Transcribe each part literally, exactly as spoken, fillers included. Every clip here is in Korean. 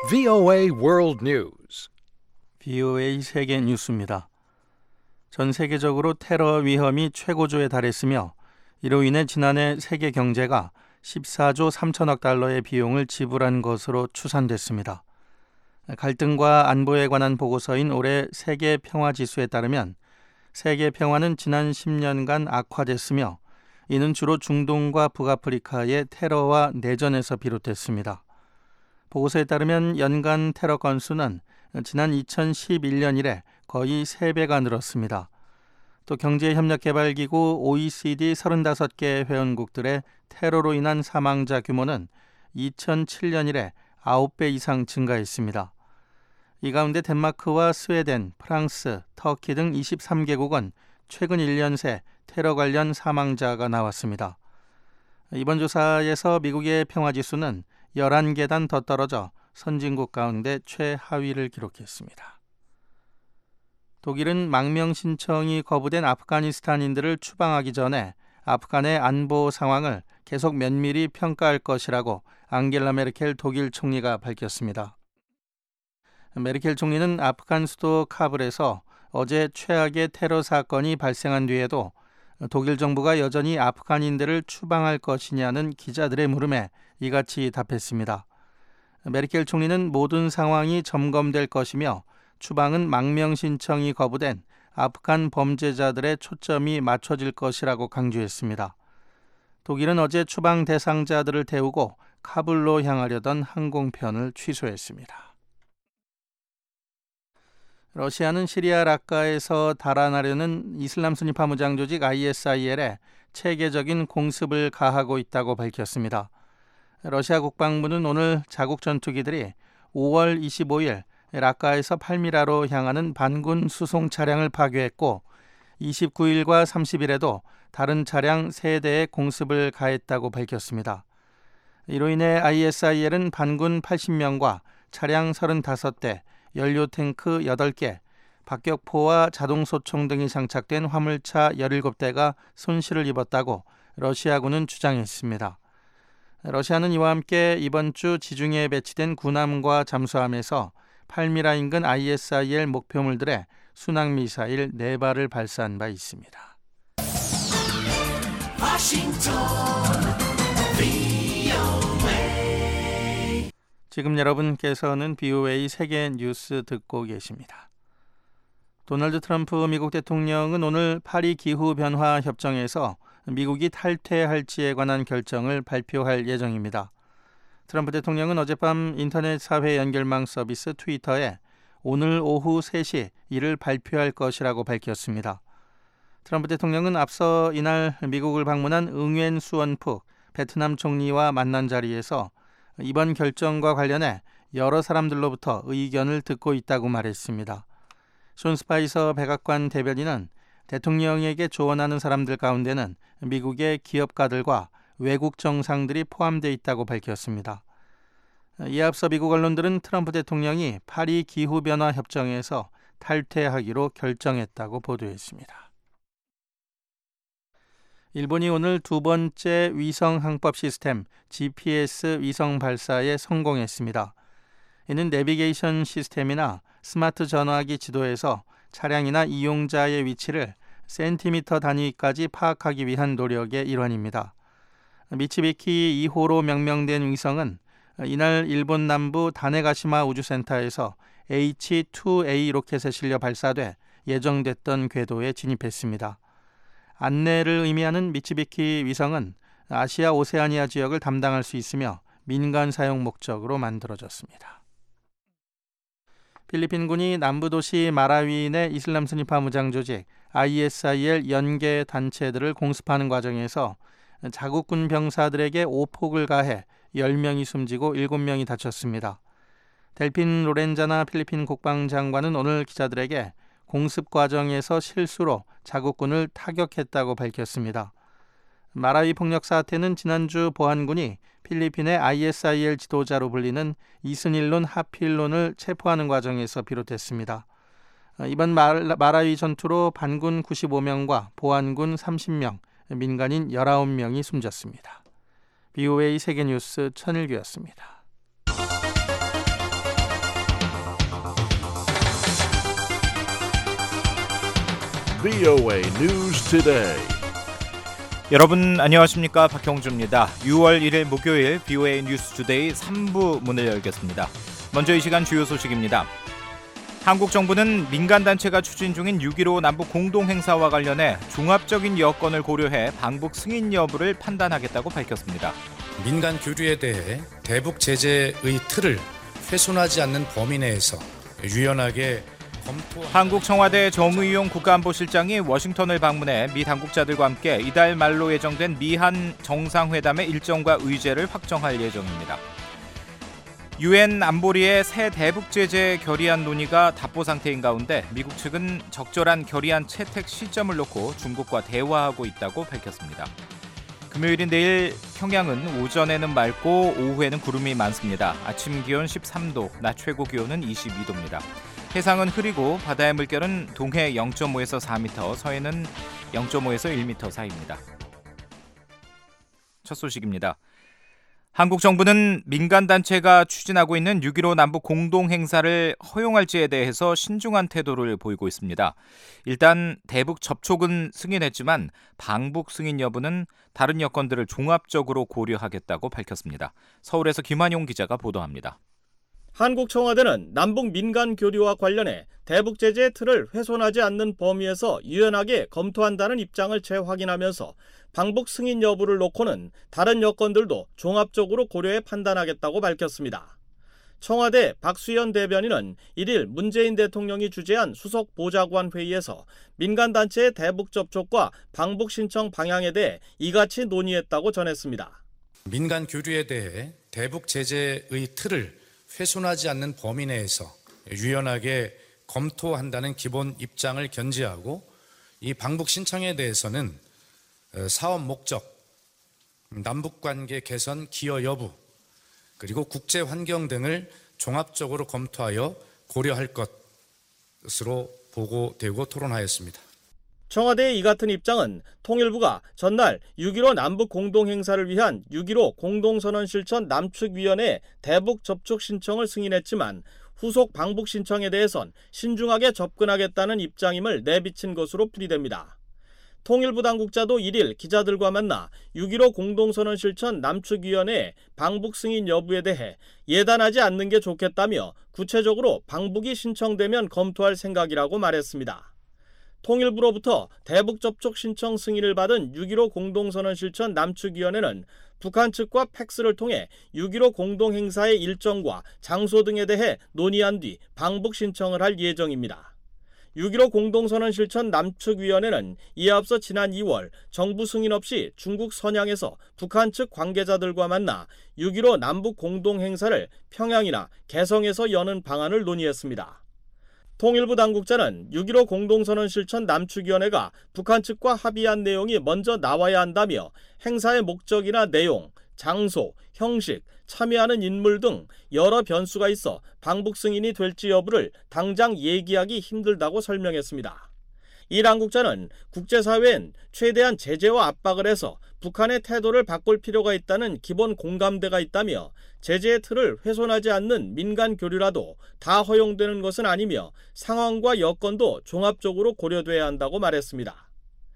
브이오에이 World News. 브이오에이 세계 뉴스입니다. 전 세계적으로 테러 위험이 최고조에 달했으며 이로 인해 지난해 세계 경제가 십사조 삼천억 달러의 비용을 지불한 것으로 추산됐습니다. 갈등과 안보에 관한 보고서인 올해 세계 평화지수에 따르면 세계 평화는 지난 십 년간 악화됐으며 이는 주로 중동과 북아프리카의 테러와 내전에서 비롯됐습니다. 보고서에 따르면 연간 테러 건수는 지난 이천십일 년 이래 거의 세 배가 늘었습니다. 또 경제협력개발기구 오이시디 서른다섯 개 회원국들의 테러로 인한 사망자 규모는 이천칠 년 이래 아홉 배 이상 증가했습니다. 이 가운데 덴마크와 스웨덴, 프랑스, 터키 등 이십삼 개국은 최근 일 년 새 테러 관련 사망자가 나왔습니다. 이번 조사에서 미국의 평화지수는 열한 계단 더 떨어져 선진국 가운데 최하위를 기록했습니다. 독일은 망명 신청이 거부된 아프가니스탄인들을 추방하기 전에 아프간의 안보 상황을 계속 면밀히 평가할 것이라고 앙겔라 메르켈 독일 총리가 밝혔습니다. 메르켈 총리는 아프간 수도 카불에서 어제 최악의 테러 사건이 발생한 뒤에도 독일 정부가 여전히 아프간인들을 추방할 것이냐는 기자들의 물음에 이같이 답했습니다. 메르켈 총리는 모든 상황이 점검될 것이며 추방은 망명 신청이 거부된 아프간 범죄자들의 초점이 맞춰질 것이라고 강조했습니다. 독일은 어제 추방 대상자들을 태우고 카불로 향하려던 항공편을 취소했습니다. 러시아는 시리아 라카에서 달아나려는 이슬람 순위파 무장 조직 아이에스아이엘에 체계적인 공습을 가하고 있다고 밝혔습니다. 러시아 국방부는 오늘 자국 전투기들이 오월 이십오일 라카에서 팔미라로 향하는 반군 수송 차량을 파괴했고 이십구일과 삼십일에도 다른 차량 세 대에 공습을 가했다고 밝혔습니다. 이로 인해 아이에스아이엘은 반군 팔십 명과 차량 서른다섯 대, 연료 탱크 여덟 개, 박격포와 자동소총 등이 장착된 화물차 열일곱 대가 손실을 입었다고 러시아군은 주장했습니다. 러시아는 이와 함께 이번 주 지중해에 배치된 군함과 잠수함에서 팔미라 인근 아이에스아이엘 목표물들의 순항미사일 네 발을 발사한 바 있습니다. 워싱턴, 브이오에이. 지금 여러분께서는 브이오에이 세계 뉴스 듣고 계십니다. 도널드 트럼프 미국 대통령은 오늘 파리 기후변화 협정에서 미국이 탈퇴할지에 관한 결정을 발표할 예정입니다. 트럼프 대통령은 어젯밤 인터넷 사회 연결망 서비스 트위터에 오늘 오후 세 시 이를 발표할 것이라고 밝혔습니다. 트럼프 대통령은 앞서 이날 미국을 방문한 응웬 수원푹 베트남 총리와 만난 자리에서 이번 결정과 관련해 여러 사람들로부터 의견을 듣고 있다고 말했습니다. 숀 스파이서 백악관 대변인은 대통령에게 조언하는 사람들 가운데는 미국의 기업가들과 외국 정상들이 포함되어 있다고 밝혔습니다. 이에 앞서 미국 언론들은 트럼프 대통령이 파리 기후변화 협정에서 탈퇴하기로 결정했다고 보도했습니다. 일본이 오늘 두 번째 위성 항법 시스템 지피에스 위성 발사에 성공했습니다. 이는 내비게이션 시스템이나 스마트 전화기 지도에서 차량이나 이용자의 위치를 센티미터 단위까지 파악하기 위한 노력의 일환입니다. 미츠비키 이 호로 명명된 위성은 이날 일본 남부 다네가시마 우주센터에서 에이치 투 에이 로켓에 실려 발사돼 예정됐던 궤도에 진입했습니다. 안내를 의미하는 미츠비키 위성은 아시아 오세아니아 지역을 담당할 수 있으며 민간 사용 목적으로 만들어졌습니다. 필리핀군이 남부도시 마라위 내 이슬람 순위파 무장 조직 아이에스아이엘 연계 단체들을 공습하는 과정에서 자국군 병사들에게 오폭을 가해 열 명이 숨지고 일곱 명이 다쳤습니다. 델핀 로렌자나 필리핀 국방장관은 오늘 기자들에게 공습 과정에서 실수로 자국군을 타격했다고 밝혔습니다. 마라위 폭력 사태는 지난주 보안군이 필리핀의 아이에스아이엘 지도자로 불리는 이스닐론 하필론을 체포하는 과정에서 비롯됐습니다. 이번 마라위 전투로 반군 구십오 명과 보안군 삼십 명, 민간인 열아홉 명이 숨졌습니다. 브이오에이 세계뉴스 천일규였습니다. 브이오에이 News Today. 여러분 안녕하십니까, 박형주입니다. 유월 일일 목요일 브이오에이 뉴스 투데이 삼 부 문을 열겠습니다. 먼저 이 시간 주요 소식입니다. 한국 정부는 민간단체가 추진 중인 육점일오 남북 공동행사와 관련해 종합적인 여건을 고려해 방북 승인 여부를 판단하겠다고 밝혔습니다. 민간 교류에 대해 대북 제재의 틀을 훼손하지 않는 범위 내에서 유연하게 검토. 한국 청와대 정의용 국가안보실장이 워싱턴을 방문해 미 당국자들과 함께 이달 말로 예정된 미한 정상회담의 일정과 의제를 확정할 예정입니다. 유엔 안보리의 새 대북 제재 결의안 논의가 답보 상태인 가운데 미국 측은 적절한 결의안 채택 시점을 놓고 중국과 대화하고 있다고 밝혔습니다. 금요일인 내일 평양은 오전에는 맑고 오후에는 구름이 많습니다. 아침 기온 십삼 도, 낮 최고 기온은 이십이 도입니다. 해상은 흐리고 바다의 물결은 동해 영 점 오에서 사 미터, 서해는 영 점 오에서 일 미터 사이입니다. 첫 소식입니다. 한국 정부는 민간단체가 추진하고 있는 육점일오 남북 공동행사를 허용할지에 대해서 신중한 태도를 보이고 있습니다. 일단 대북 접촉은 승인했지만 방북 승인 여부는 다른 여건들을 종합적으로 고려하겠다고 밝혔습니다. 서울에서 김한용 기자가 보도합니다. 한국 청와대는 남북 민간 교류와 관련해 대북 제재의 틀을 훼손하지 않는 범위에서 유연하게 검토한다는 입장을 재확인하면서 방북 승인 여부를 놓고는 다른 여건들도 종합적으로 고려해 판단하겠다고 밝혔습니다. 청와대 박수현 대변인은 일일 문재인 대통령이 주재한 수석 보좌관 회의에서 민간단체의 대북 접촉과 방북 신청 방향에 대해 이같이 논의했다고 전했습니다. 민간 교류에 대해 대북 제재의 틀을 훼손하지 않는 범위 내에서 유연하게 검토한다는 기본 입장을 견지하고 이 방북 신청에 대해서는 사업 목적, 남북관계 개선 기여 여부, 그리고 국제 환경 등을 종합적으로 검토하여 고려할 것으로 보고되고 토론하였습니다. 청와대의 이 같은 입장은 통일부가 전날 육점일오 남북 공동행사를 위한 육점일오 공동선언 실천 남측위원회 대북 접촉 신청을 승인했지만 후속 방북 신청에 대해선 신중하게 접근하겠다는 입장임을 내비친 것으로 풀이됩니다. 통일부 당국자도 일일 기자들과 만나 육점일오 공동선언 실천 남측위원회 방북 승인 여부에 대해 예단하지 않는 게 좋겠다며 구체적으로 방북이 신청되면 검토할 생각이라고 말했습니다. 통일부로부터 대북 접촉 신청 승인을 받은 육점일오 공동선언 실천 남측위원회는 북한 측과 팩스를 통해 육점일오 공동행사의 일정과 장소 등에 대해 논의한 뒤 방북 신청을 할 예정입니다. 육점일오 공동선언 실천 남측위원회는 이에 앞서 지난 이월 정부 승인 없이 중국 선양에서 북한 측 관계자들과 만나 육점일오 남북 공동행사를 평양이나 개성에서 여는 방안을 논의했습니다. 통일부 당국자는 육점일오 공동선언 실천 남측위원회가 북한 측과 합의한 내용이 먼저 나와야 한다며 행사의 목적이나 내용, 장소, 형식, 참여하는 인물 등 여러 변수가 있어 방북 승인이 될지 여부를 당장 얘기하기 힘들다고 설명했습니다. 이 당국자는 국제사회엔 최대한 제재와 압박을 해서 북한의 태도를 바꿀 필요가 있다는 기본 공감대가 있다며 제재의 틀을 훼손하지 않는 민간 교류라도 다 허용되는 것은 아니며 상황과 여건도 종합적으로 고려돼야 한다고 말했습니다.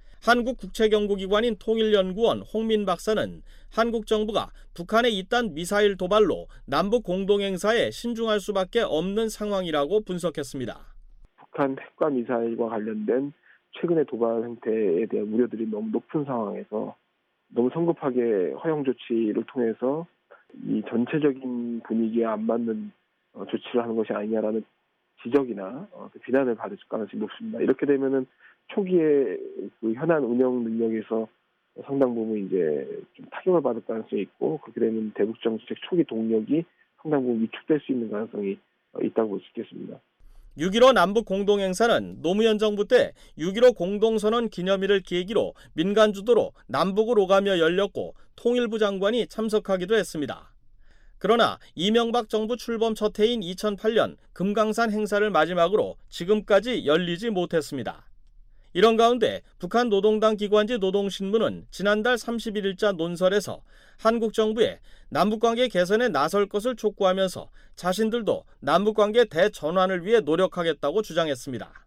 한국국책연구기관인 통일연구원 홍민 박사는 한국 정부가 북한의 이딴 미사일 도발로 남북 공동행사에 신중할 수밖에 없는 상황이라고 분석했습니다. 북한 핵과 미사일과 관련된 최근의 도발 행태에 대한 우려들이 너무 높은 상황에서 너무 성급하게 허용 조치를 통해서 이 전체적인 분위기에 안 맞는 조치를 하는 것이 아니냐라는 지적이나 비난을 받을 가능성이 높습니다. 이렇게 되면은 초기에 그 현안 운영 능력에서 상당 부분 이제 좀 타격을 받을 가능성이 있고, 그렇게 되면 대북 정책 초기 동력이 상당 부분 위축될 수 있는 가능성이 있다고 볼 수 있겠습니다. 육점일오 남북 공동행사는 노무현 정부 때 육점일오 공동선언 기념일을 계기로 민간 주도로 남북을 오가며 열렸고 통일부 장관이 참석하기도 했습니다. 그러나 이명박 정부 출범 첫 해인 이천팔 년 금강산 행사를 마지막으로 지금까지 열리지 못했습니다. 이런 가운데 북한 노동당 기관지 노동신문은 지난달 삼십일일자 논설에서 한국 정부에 남북관계 개선에 나설 것을 촉구하면서 자신들도 남북관계 대전환을 위해 노력하겠다고 주장했습니다.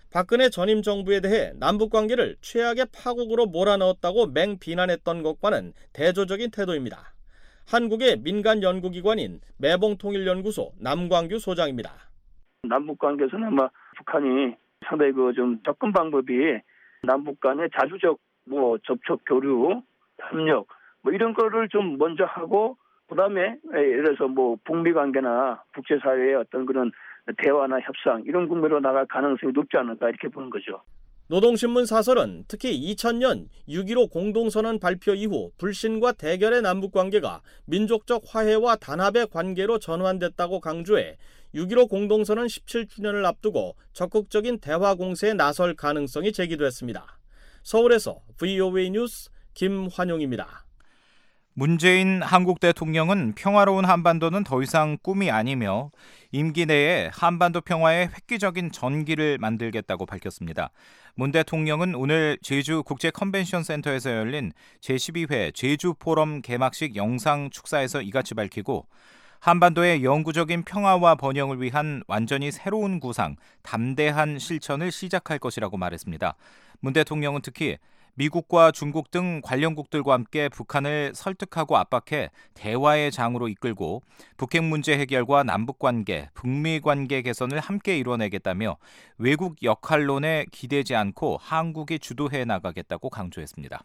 박근혜 전임 정부에 대해 남북관계를 최악의 파국으로 몰아넣었다고 맹비난했던 것과는 대조적인 태도입니다. 한국의 민간 연구기관인 매봉통일연구소 남광규 소장입니다. 남북 관계에서는 아마 북한이 상당히 그 좀 접근 방법이 남북 간의 자주적 뭐 접촉, 교류, 협력 뭐 이런 거를 좀 먼저 하고 그다음에 예를 들어서 뭐 북미 관계나 국제사회의 어떤 그런 대화나 협상 이런 국면으로 나갈 가능성이 높지 않을까 이렇게 보는 거죠. 노동신문 사설은 특히 이천 년 육점일오 공동선언 발표 이후 불신과 대결의 남북관계가 민족적 화해와 단합의 관계로 전환됐다고 강조해 육점일오 공동선언 십칠 주년을 앞두고 적극적인 대화 공세에 나설 가능성이 제기됐습니다. 서울에서 브이오에이 뉴스 김환용입니다. 문재인 한국 대통령은 평화로운 한반도는 더 이상 꿈이 아니며 임기 내에 한반도 평화의 획기적인 전기를 만들겠다고 밝혔습니다. 문 대통령은 오늘 제주 국제 컨벤션 센터에서 열린 제십이 회 제주 포럼 개막식 영상 축사에서 이같이 밝히고 한반도의 영구적인 평화와 번영을 위한 완전히 새로운 구상, 담대한 실천을 시작할 것이라고 말했습니다. 문 대통령은 특히 미국과 중국 등 관련국들과 함께 북한을 설득하고 압박해 대화의 장으로 이끌고 북핵 문제 해결과 남북관계, 북미관계 개선을 함께 이뤄내겠다며 외국 역할론에 기대지 않고 한국이 주도해 나가겠다고 강조했습니다.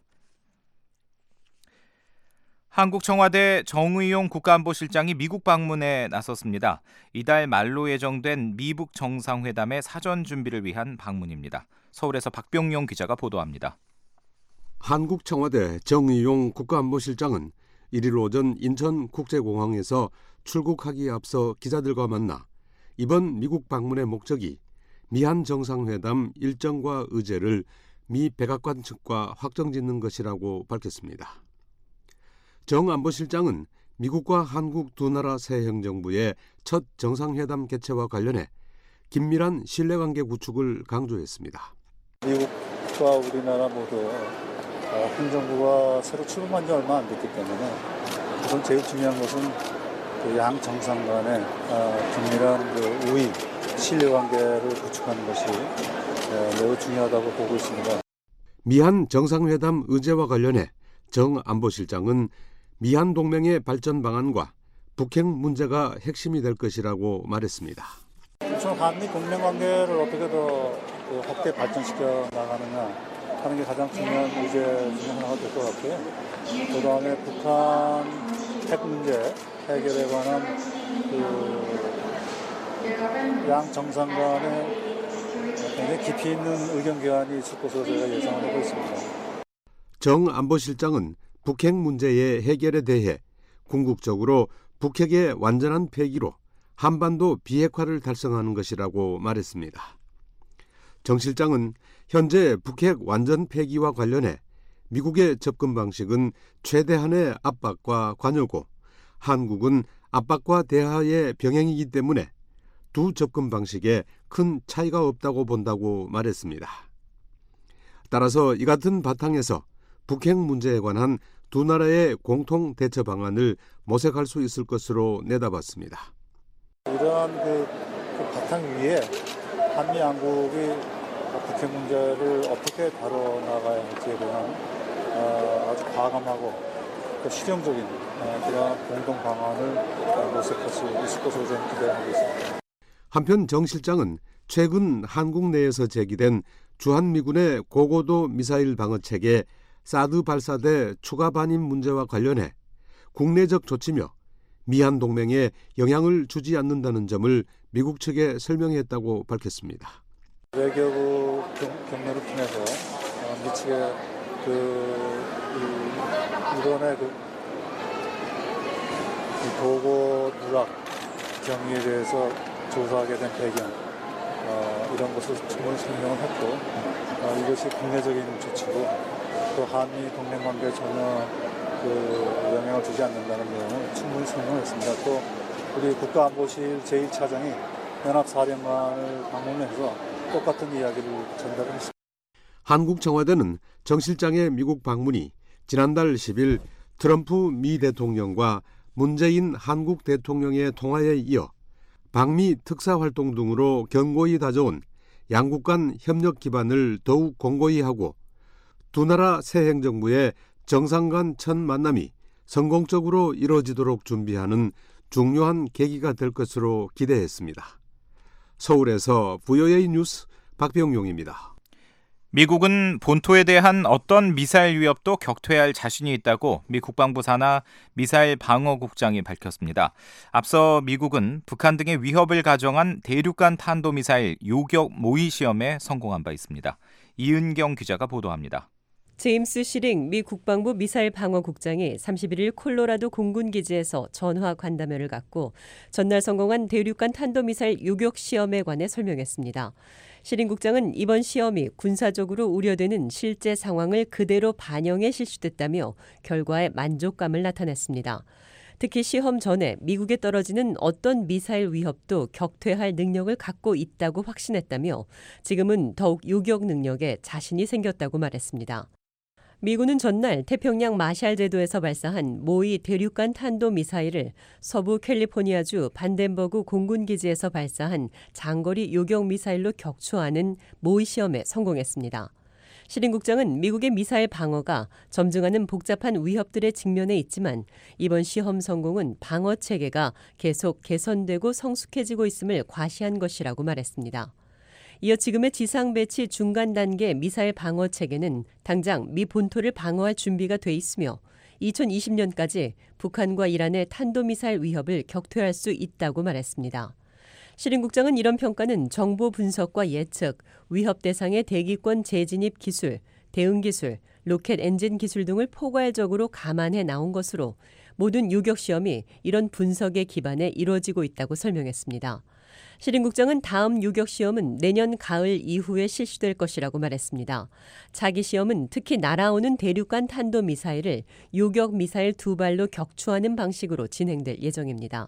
한국 청와대 정의용 국가안보실장이 미국 방문에 나섰습니다. 이달 말로 예정된 미북 정상회담의 사전 준비를 위한 방문입니다. 서울에서 박병용 기자가 보도합니다. 한국 청와대 정의용 국가안보실장은 일일 오전 인천국제공항에서 출국하기에 앞서 기자들과 만나 이번 미국 방문의 목적이 미한 정상회담 일정과 의제를 미 백악관 측과 확정짓는 것이라고 밝혔습니다. 정 안보실장은 미국과 한국 두 나라 새 행정부의 첫 정상회담 개최와 관련해 긴밀한 신뢰관계 구축을 강조했습니다. 미국과 우리나라 모두 행정부가 새로 출범한 지 얼마 안 됐기 때문에 우선 제일 중요한 것은 그 양 정상 간의 긴밀한 그 우위, 신뢰관계를 구축하는 것이 매우 중요하다고 보고 있습니다. 미한 정상회담 의제와 관련해 정 안보실장은 미한 동맹의 발전 방안과 북핵 문제가 핵심이 될 것이라고 말했습니다. 우선 한미 동맹 관계를 어떻게 더 확대 발전시켜 나가느냐 하는 게 가장 중요한 의제 중에 하나가 될 것 같고요. 그 다음에 북한 핵 문제 해결에 관한 그 양 정상 간의 굉장히 깊이 있는 의견 교환이 있을 것으로 제가 예상을 하고 있습니다. 정 안보실장은 북핵 문제의 해결에 대해 궁극적으로 북핵의 완전한 폐기로 한반도 비핵화를 달성하는 것이라고 말했습니다. 정 실장은 현재 북핵 완전 폐기와 관련해 미국의 접근 방식은 최대한의 압박과 관여고 한국은 압박과 대화의 병행이기 때문에 두 접근 방식에 큰 차이가 없다고 본다고 말했습니다. 따라서 이 같은 바탕에서 북핵 문제에 관한 두 나라의 공통 대처 방안을 모색할 수 있을 것으로 내다봤습니다. 이러한 그, 그 바탕 위에 한미 양국이 북핵 문제를 어떻게 다뤄나가야 할지에 대한 어, 아주 과감하고 그 실용적인 어, 그런 공동 방안을 모색할 수 있을 것으로 저는 기대하고 있습니다. 한편 정 실장은 최근 한국 내에서 제기된 주한미군의 고고도 미사일 방어 체계 사드 발사대 추가 반입 문제와 관련해 국내적 조치며 미한 동맹에 영향을 주지 않는다는 점을 미국 측에 설명했다고 밝혔습니다. 외교부 경로를 통해서 미 측의 그 이, 이번에 그 이 고고 누락 경위에 대해서 조사하게 된 배경 어, 이런 것을 충분히 설명을 했고 어, 이것이 국내적인 조치고 또 한미 동맹 관계에 전혀 그 영향을 주지 않는다는 내용을 충분히 설명했습니다. 또 우리 국가안보실 제일 차장이 연합사령관을 방문해서 똑같은 이야기를 전달했습니다. 한국 청와대는 정 실장의 미국 방문이 지난달 십일 트럼프 미 대통령과 문재인 한국 대통령의 통화에 이어 방미 특사활동 등으로 견고히 다져온 양국 간 협력 기반을 더욱 공고히 하고 두 나라 새 행정부의 정상 간 첫 만남이 성공적으로 이루어지도록 준비하는 중요한 계기가 될 것으로 기대했습니다. 서울에서 브이오에이 뉴스 박병용입니다. 미국은 본토에 대한 어떤 미사일 위협도 격퇴할 자신이 있다고 미 국방부 산하 미사일 방어국장이 밝혔습니다. 앞서 미국은 북한 등의 위협을 가정한 대륙간 탄도미사일 요격 모의 시험에 성공한 바 있습니다. 이은경 기자가 보도합니다. 제임스 시링 미 국방부 미사일 방어국장이 삼십일 일 콜로라도 공군기지에서 전화 간담회를 갖고 전날 성공한 대륙간 탄도미사일 요격 시험에 관해 설명했습니다. 시링 국장은 이번 시험이 군사적으로 우려되는 실제 상황을 그대로 반영해 실시됐다며 결과에 만족감을 나타냈습니다. 특히 시험 전에 미국에 떨어지는 어떤 미사일 위협도 격퇴할 능력을 갖고 있다고 확신했다며 지금은 더욱 요격 능력에 자신이 생겼다고 말했습니다. 미군은 전날 태평양 마샬 제도에서 발사한 모의 대륙간 탄도미사일을 서부 캘리포니아주 반덴버그 공군기지에서 발사한 장거리 요격 미사일로 격추하는 모의 시험에 성공했습니다. 시링 국장은 미국의 미사일 방어가 점증하는 복잡한 위협들에 직면해 있지만 이번 시험 성공은 방어 체계가 계속 개선되고 성숙해지고 있음을 과시한 것이라고 말했습니다. 이어 지금의 지상 배치 중간 단계 미사일 방어 체계는 당장 미 본토를 방어할 준비가 돼 있으며 이천이십 년까지 북한과 이란의 탄도미사일 위협을 격퇴할 수 있다고 말했습니다. 시링 국장은 이런 평가는 정보 분석과 예측, 위협 대상의 대기권 재진입 기술, 대응 기술, 로켓 엔진 기술 등을 포괄적으로 감안해 나온 것으로 모든 요격 시험이 이런 분석에 기반해 이루어지고 있다고 설명했습니다. 시링 국장은 다음 요격 시험은 내년 가을 이후에 실시될 것이라고 말했습니다. 차기 시험은 특히 날아오는 대륙간 탄도미사일을 요격 미사일 두 발로 격추하는 방식으로 진행될 예정입니다.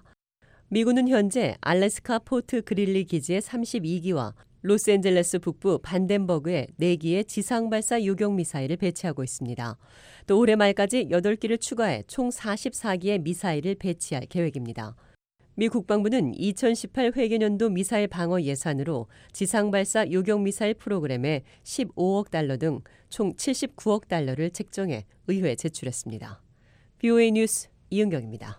미군은 현재 알래스카 포트 그릴리 기지의 삼십이 기와 로스앤젤레스 북부 반덴버그에 네 기의 지상 발사 요격 미사일을 배치하고 있습니다. 또 올해 말까지 여덟 기를 추가해 총 사십사 기의 미사일을 배치할 계획입니다. 미 국방부는 이천십팔 회계년도 미사일 방어 예산으로 지상 발사 요격 미사일 프로그램에 십오억 달러 등 총 칠십구억 달러를 책정해 의회에 제출했습니다. 브이오에이 뉴스 이은경입니다.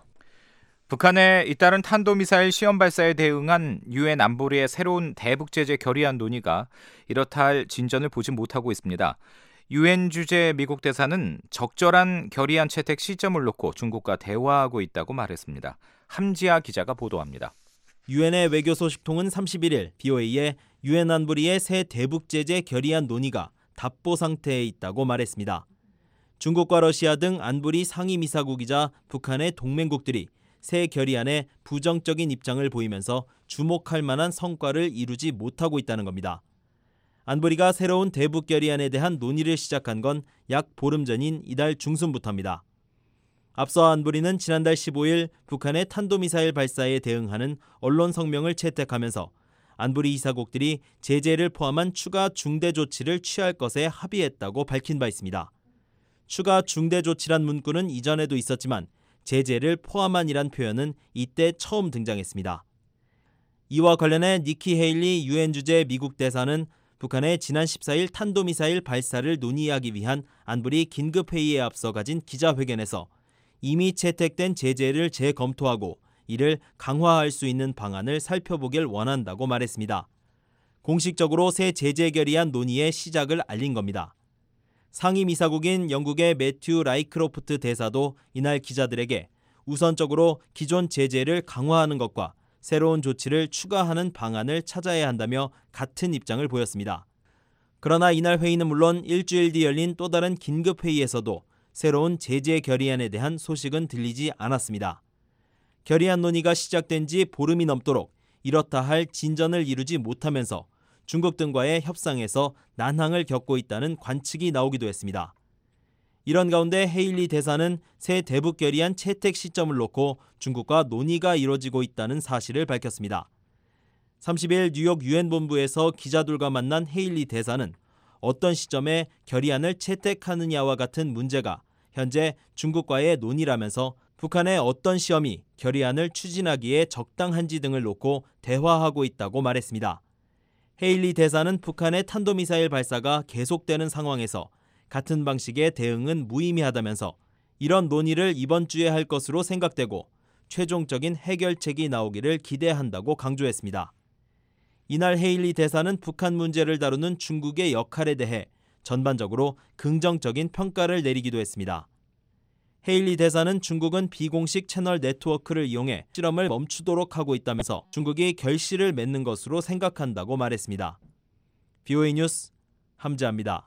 북한의 잇따른 탄도미사일 시험 발사에 대응한 유엔 안보리의 새로운 대북 제재 결의안 논의가 이렇다 할 진전을 보지 못하고 있습니다. 유엔 주재 미국 대사는 적절한 결의안 채택 시점을 놓고 중국과 대화하고 있다고 말했습니다. 함지아 기자가 보도합니다. 유엔의 외교 소식통은 삼십일 일 브이오에이에 유엔 안보리의 새 대북 제재 결의안 논의가 답보 상태에 있다고 말했습니다. 중국과 러시아 등 안보리 상임이사국이자 북한의 동맹국들이 새 결의안에 부정적인 입장을 보이면서 주목할 만한 성과를 이루지 못하고 있다는 겁니다. 안보리가 새로운 대북 결의안에 대한 논의를 시작한 건 약 보름 전인 이달 중순부터입니다. 앞서 안보리는 지난달 십오 일 북한의 탄도미사일 발사에 대응하는 언론 성명을 채택하면서 안보리 이사국들이 제재를 포함한 추가 중대 조치를 취할 것에 합의했다고 밝힌 바 있습니다. 추가 중대 조치란 문구는 이전에도 있었지만 제재를 포함한이란 표현은 이때 처음 등장했습니다. 이와 관련해 니키 헤일리 유엔 주재 미국 대사는 북한의 지난 십사 일 탄도미사일 발사를 논의하기 위한 안보리 긴급회의에 앞서 가진 기자회견에서 이미 채택된 제재를 재검토하고 이를 강화할 수 있는 방안을 살펴보길 원한다고 말했습니다. 공식적으로 새 제재 결의안 논의의 시작을 알린 겁니다. 상임이사국인 영국의 매튜 라이크로프트 대사도 이날 기자들에게 우선적으로 기존 제재를 강화하는 것과 새로운 조치를 추가하는 방안을 찾아야 한다며 같은 입장을 보였습니다. 그러나 이날 회의는 물론 일주일 뒤 열린 또 다른 긴급회의에서도 새로운 제재 결의안에 대한 소식은 들리지 않았습니다. 결의안 논의가 시작된 지 보름이 넘도록 이렇다 할 진전을 이루지 못하면서 중국 등과의 협상에서 난항을 겪고 있다는 관측이 나오기도 했습니다. 이런 가운데 헤일리 대사는 새 대북 결의안 채택 시점을 놓고 중국과 논의가 이루어지고 있다는 사실을 밝혔습니다. 삼십 일 뉴욕 유엔 본부에서 기자들과 만난 헤일리 대사는 어떤 시점에 결의안을 채택하느냐와 같은 문제가 현재 중국과의 논의라면서 북한의 어떤 시험이 결의안을 추진하기에 적당한지 등을 놓고 대화하고 있다고 말했습니다. 헤일리 대사는 북한의 탄도미사일 발사가 계속되는 상황에서 같은 방식의 대응은 무의미하다면서 이런 논의를 이번 주에 할 것으로 생각되고 최종적인 해결책이 나오기를 기대한다고 강조했습니다. 이날 헤일리 대사는 북한 문제를 다루는 중국의 역할에 대해 전반적으로 긍정적인 평가를 내리기도 했습니다. 헤일리 대사는 중국은 비공식 채널 네트워크를 이용해 실험을 멈추도록 하고 있다면서 중국이 결실을 맺는 것으로 생각한다고 말했습니다. 비오에이 뉴스 함지아입니다.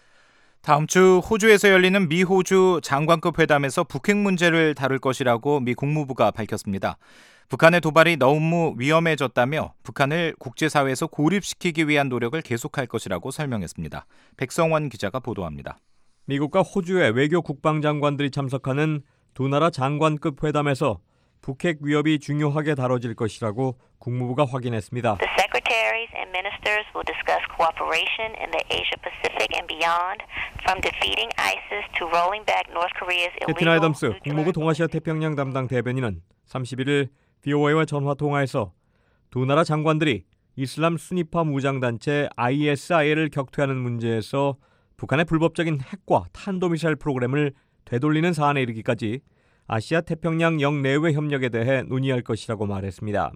다음 주 호주에서 열리는 미-호주 장관급 회담에서 북핵 문제를 다룰 것이라고 미 국무부가 밝혔습니다. 북한의 도발이 너무 위험해졌다며 북한을 국제사회에서 고립시키기 위한 노력을 계속할 것이라고 설명했습니다. 백성원 기자가 보도합니다. 미국과 호주의 외교 국방장관들이 참석하는 두 나라 장관급 회담에서 북핵 위협이 중요하게 다뤄질 것이라고 국무부가 확인했습니다. The secretaries and ministers will discuss cooperation in the Asia-Pacific and beyond, from defeating ISIS to rolling back North Korea's illegal. 캐티나 애덤스 국무부 동아시아 태평양 담당 대변인은 삼십일 일 비오에이와 전화 통화에서 두 나라 장관들이 이슬람 순위파 무장단체 아이에스아이를 격퇴하는 문제에서 북한의 불법적인 핵과 탄도미사일 프로그램을 되돌리는 사안에 이르기까지 아시아 태평양 영내외 협력에 대해 논의할 것이라고 말했습니다.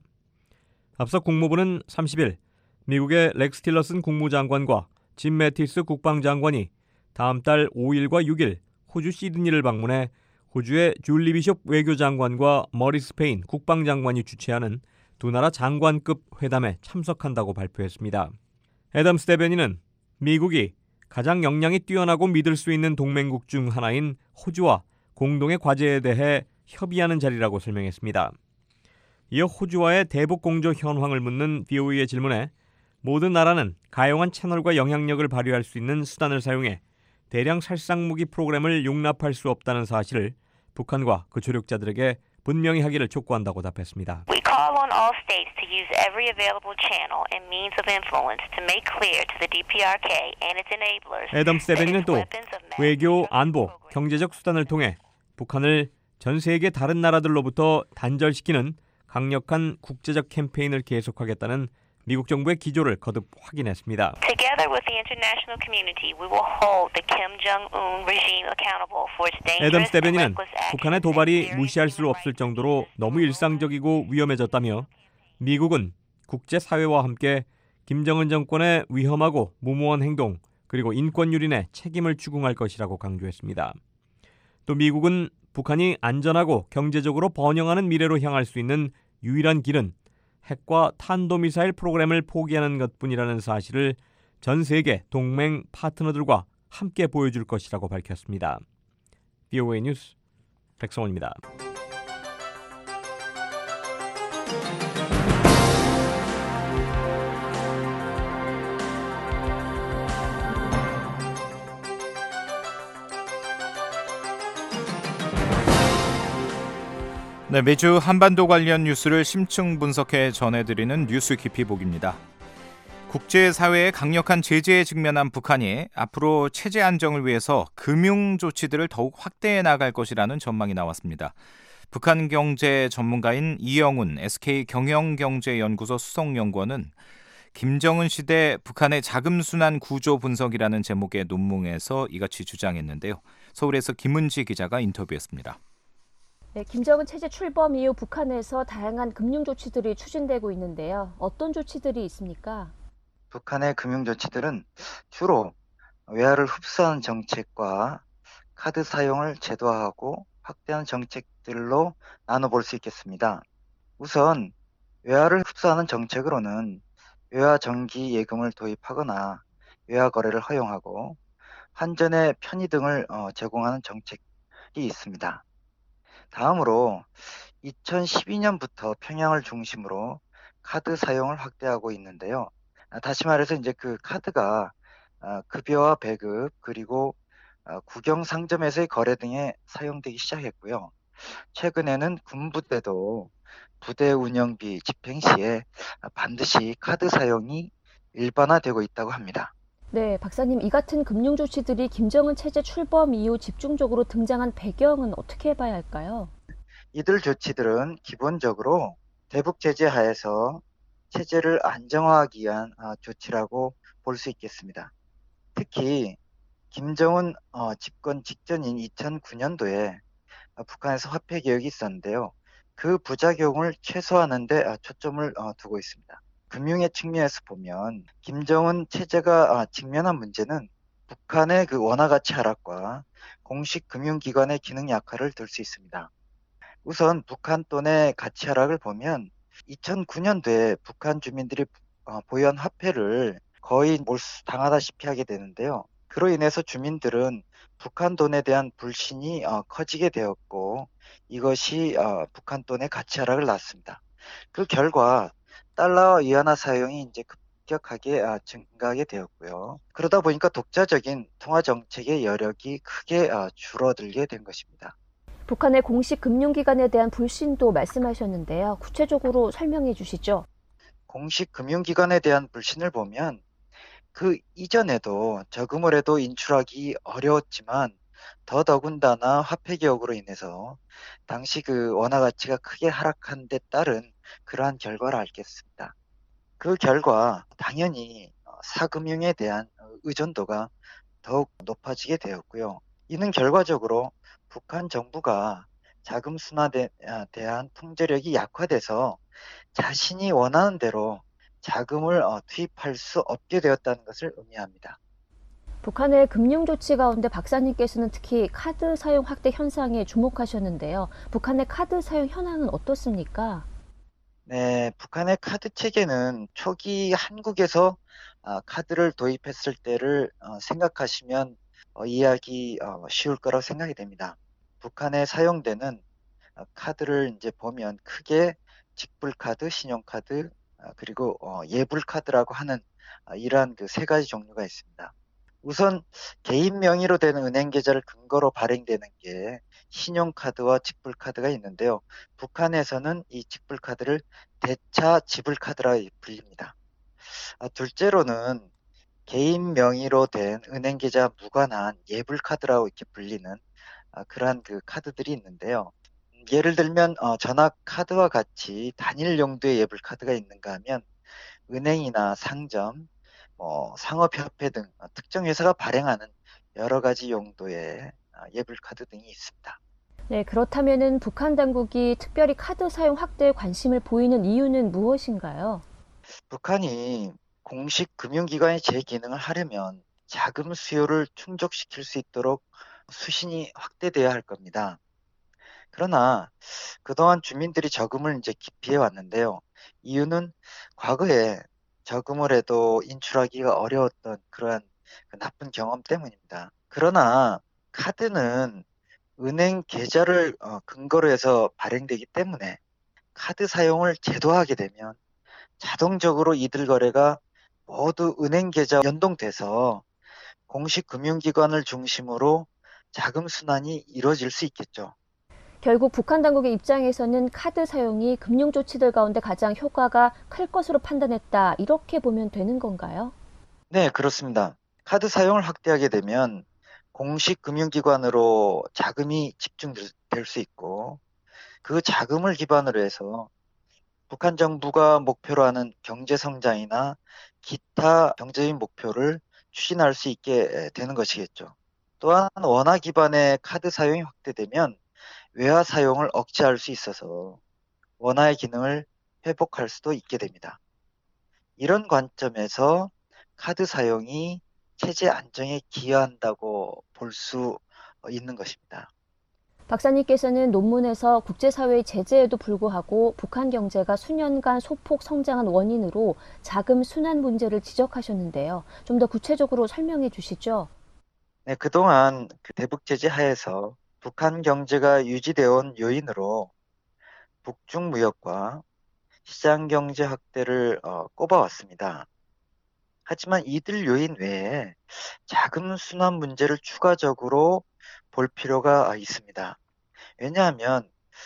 앞서 국무부는 삼십 일 미국의 렉스 틸러슨 국무장관과 짐 매티스 국방장관이 다음 달 오 일과 육 일 호주 시드니를 방문해 호주의 줄리 비숍 외교장관과 머리스 페인 국방장관이 주최하는 두 나라 장관급 회담에 참석한다고 발표했습니다. 애덤스 대변인은 미국이 가장 역량이 뛰어나고 믿을 수 있는 동맹국 중 하나인 호주와 공동의 과제에 대해 협의하는 자리라고 설명했습니다. 이어 호주와의 대북 공조 현황을 묻는 비오에이의 질문에 모든 나라는 가용한 채널과 영향력을 발휘할 수 있는 수단을 사용해 대량 살상무기 프로그램을 용납할 수 없다는 사실을 북한과 그 조력자들에게 분명히 하기를 촉구한다고 답했습니다. We call on all states to use every available channel and means of influence to make clear to the 디피아르케이 and its enablers. 애덤스 대변인은 또 외교, 안보, 경제적 수단을 통해 북한을 전 세계 다른 나라들로부터 단절시키는 강력한 국제적 캠페인을 계속하겠다는 미국 정부의 기조를 거듭 확인했습니다. Together with the international community, we will hold the Kim Jong-un regime accountable for its dangerous 애덤스 대변인은 and reckless actions. 북한의 도발이 무시할 수 없을 정도로 너무 일상적이고 위험해졌다며 미국은 국제사회와 함께 김정은 정권의 위험하고 무모한 행동 그리고 인권 유린에 책임을 추궁할 것이라고 강조했습니다. 또 미국은 북한이 안전하고 경제적으로 번영하는 미래로 향할 수 있는 유일한 길은 핵과 탄도미사일 프로그램을 포기하는 것뿐이라는 사실을 전 세계 동맹 파트너들과 함께 보여줄 것이라고 밝혔습니다. 비오에이 뉴스 백성원입니다. 네, 매주 한반도 관련 뉴스를 심층 분석해 전해드리는 뉴스 깊이 보기입니다. 국제사회의 강력한 제재에 직면한 북한이 앞으로 체제 안정을 위해서 금융 조치들을 더욱 확대해 나갈 것이라는 전망이 나왔습니다. 북한 경제 전문가인 이영훈 에스케이 경영경제연구소 수석연구원은 김정은 시대 북한의 자금순환 구조 분석이라는 제목의 논문에서 이같이 주장했는데요. 서울에서 김은지 기자가 인터뷰했습니다. 네, 김정은 체제 출범 이후 북한에서 다양한 금융 조치들이 추진되고 있는데요. 어떤 조치들이 있습니까? 북한의 금융 조치들은 주로 외화를 흡수하는 정책과 카드 사용을 제도화하고 확대하는 정책들로 나눠볼 수 있겠습니다. 우선 외화를 흡수하는 정책으로는 외화 정기 예금을 도입하거나 외화 거래를 허용하고 환전의 편의 등을 제공하는 정책이 있습니다. 다음으로 이천십이 년부터 평양을 중심으로 카드 사용을 확대하고 있는데요. 다시 말해서 이제 그 카드가 급여와 배급 그리고 국영 상점에서의 거래 등에 사용되기 시작했고요. 최근에는 군부대도 부대 운영비 집행 시에 반드시 카드 사용이 일반화되고 있다고 합니다. 네, 박사님, 이 같은 금융 조치들이 김정은 체제 출범 이후 집중적으로 등장한 배경은 어떻게 봐야 할까요? 이들 조치들은 기본적으로 대북 제재 하에서 체제를 안정화하기 위한 어, 조치라고 볼 수 있겠습니다. 특히 김정은 어, 집권 직전인 이천구 년도에 어, 북한에서 화폐 개혁이 있었는데요. 그 부작용을 최소화하는 데 어, 초점을 어, 두고 있습니다. 금융의 측면에서 보면 김정은 체제가 어, 직면한 문제는 북한의 그 원화 가치 하락과 공식 금융기관의 기능 약화를 들 수 있습니다. 우선 북한 돈의 가치 하락을 보면 이천구 년도에 북한 주민들이 어, 보유한 화폐를 거의 몰수당하다시피 하게 되는데요. 그로 인해서 주민들은 북한 돈에 대한 불신이 어, 커지게 되었고 이것이 어, 북한 돈의 가치 하락을 낳습니다. 그 결과 달러와 위안화 사용이 이제 급격하게 어, 증가하게 되었고요. 그러다 보니까 독자적인 통화 정책의 여력이 크게 어, 줄어들게 된 것입니다. 북한의 공식 금융기관에 대한 불신도 말씀하셨는데요. 구체적으로 설명해 주시죠. 공식 금융기관에 대한 불신을 보면 그 이전에도 저금을 해도 인출하기 어려웠지만 더더군다나 화폐 개혁으로 인해서 당시 그 원화 가치가 크게 하락한 데 따른 그러한 결과를 알겠습니다. 그 결과 당연히 사금융에 대한 의존도가 더욱 높아지게 되었고요. 이는 결과적으로 북한 정부가 자금 순환에 대한 통제력이 약화돼서 자신이 원하는 대로 자금을 어, 투입할 수 없게 되었다는 것을 의미합니다. 북한의 금융 조치 가운데 박사님께서는 특히 카드 사용 확대 현상에 주목하셨는데요. 북한의 카드 사용 현황은 어떻습니까? 네, 북한의 카드 체계는 초기 한국에서 아, 카드를 도입했을 때를 어, 생각하시면 어, 이해하기 어, 쉬울 거라고 생각이 됩니다. 북한에 사용되는 어, 카드를 이제 보면 크게 직불카드, 신용카드, 어, 그리고 어, 예불카드라고 하는 어, 이러한 그 세 가지 종류가 있습니다. 우선 개인 명의로 되는 은행 계좌를 근거로 발행되는 게 신용카드와 직불카드가 있는데요. 북한에서는 이 직불카드를 대차 지불카드라 불립니다. 아, 둘째로는 개인 명의로 된 은행 계좌 무관한 예불카드라고 이렇게 불리는 아, 그러한 그 카드들이 있는데요. 예를 들면 어, 전화 카드와 같이 단일 용도의 예불카드가 있는가 하면 은행이나 상점, 뭐 상업협회 등 특정 회사가 발행하는 여러 가지 용도의 예불카드 등이 있습니다. 네, 그렇다면은 북한 당국이 특별히 카드 사용 확대에 관심을 보이는 이유는 무엇인가요? 북한이 공식 금융기관의 제 기능을 하려면 자금 수요를 충족시킬 수 있도록 수신이 확대돼야 할 겁니다. 그러나 그동안 주민들이 저금을 이제 기피해 왔는데요. 이유는 과거에 저금을 해도 인출하기가 어려웠던 그러한 그 나쁜 경험 때문입니다. 그러나 카드는 은행 계좌를 어, 근거로 해서 발행되기 때문에 카드 사용을 제도화하게 되면 자동적으로 이들 거래가 모두 은행 계좌 연동돼서 공식 금융기관을 중심으로 자금 순환이 이루어질 수 있겠죠. 결국 북한 당국의 입장에서는 카드 사용이 금융 조치들 가운데 가장 효과가 클 것으로 판단했다. 이렇게 보면 되는 건가요? 네, 그렇습니다. 카드 사용을 확대하게 되면 공식 금융기관으로 자금이 집중될 수 있고 그 자금을 기반으로 해서 북한 정부가 목표로 하는 경제 성장이나 기타 경제적인 목표를 추진할 수 있게 되는 것이겠죠. 또한 원화 기반의 카드 사용이 확대되면 외화 사용을 억제할 수 있어서 원화의 기능을 회복할 수도 있게 됩니다. 이런 관점에서 카드 사용이 체제 안정에 기여한다고 볼 수 있는 것입니다. 박사님께서는 논문에서 국제사회의 제재에도 불구하고 북한 경제가 수년간 소폭 성장한 원인으로 자금 순환 문제를 지적하셨는데요. 좀 더 구체적으로 설명해 주시죠. 네, 그동안 그 대북 제재 하에서 북한 경제가 유지되어 온 요인으로 북중 무역과 시장 경제 확대를 어, 꼽아왔습니다. 하지만 이들 요인 외에 자금 순환 문제를 추가적으로 볼 필요가 있습니다. 왜냐하면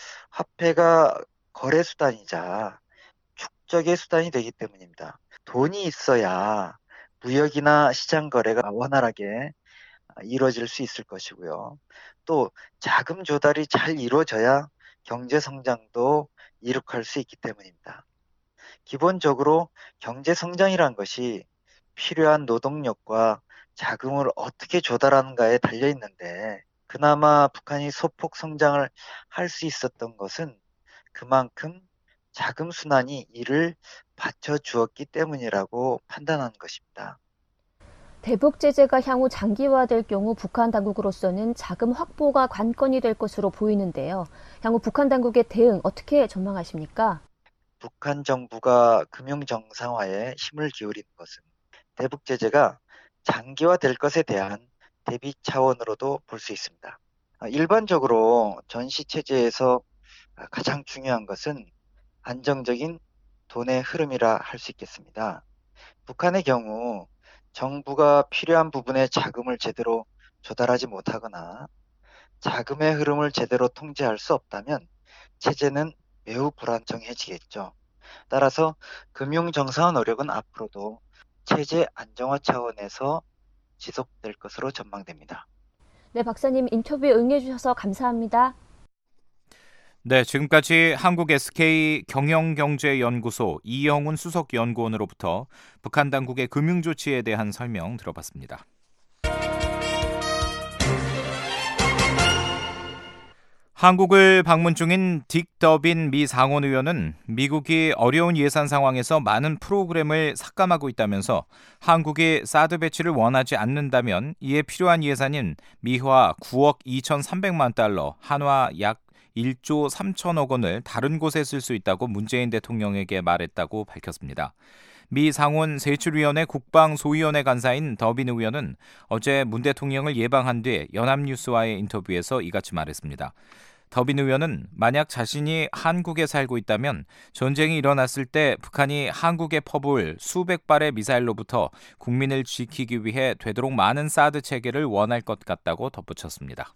화폐가 거래 수단이자 축적의 수단이 되기 때문입니다. 돈이 있어야 무역이나 시장 거래가 원활하게 이루어질 수 있을 것이고요. 또 자금 조달이 잘 이루어져야 경제 성장도 이룩할 수 있기 때문입니다. 기본적으로 경제 성장이란 것이 필요한 노동력과 자금을 어떻게 조달하는가에 달려 있는데 그나마 북한이 소폭 성장을 할 수 있었던 것은 그만큼 자금 순환이 이를 받쳐주었기 때문이라고 판단하는 것입니다. 대북 제재가 향후 장기화될 경우 북한 당국으로서는 자금 확보가 관건이 될 것으로 보이는데요. 향후 북한 당국의 대응 어떻게 전망하십니까? 북한 정부가 금융 정상화에 힘을 기울이는 것은 대북 제재가 장기화될 것에 대한 대비 차원으로도 볼 수 있습니다. 일반적으로 전시 체제에서 가장 중요한 것은 안정적인 돈의 흐름이라 할 수 있겠습니다. 북한의 경우 정부가 필요한 부분에 자금을 제대로 조달하지 못하거나 자금의 흐름을 제대로 통제할 수 없다면 체제는 매우 불안정해지겠죠. 따라서 금융 정상화 노력은 앞으로도 체제 안정화 차원에서 지속될 것으로 전망됩니다. 네, 박사님 인터뷰에 응해주셔서 감사합니다. 네, 지금까지 한국 에스케이 경영경제연구소 이영훈 수석연구원으로부터 북한 당국의 금융조치에 대한 설명 들어봤습니다. 한국을 방문 중인 딕 더빈 미 상원의원은 미국이 어려운 예산 상황에서 많은 프로그램을 삭감하고 있다면서 한국이 사드 배치를 원하지 않는다면 이에 필요한 예산인 미화 구억 이천삼백만 달러, 한화 약 일조 삼천억 원을 다른 곳에 쓸 수 있다고 문재인 대통령에게 말했다고 밝혔습니다. 미 상원 세출위원회 국방소위원회 간사인 더빈 의원은 어제 문 대통령을 예방한 뒤 연합뉴스와의 인터뷰에서 이같이 말했습니다. 더빈 의원은 만약 자신이 한국에 살고 있다면 전쟁이 일어났을 때 북한이 한국에 퍼부을 수백 발의 미사일로부터 국민을 지키기 위해 되도록 많은 사드 체계를 원할 것 같다고 덧붙였습니다.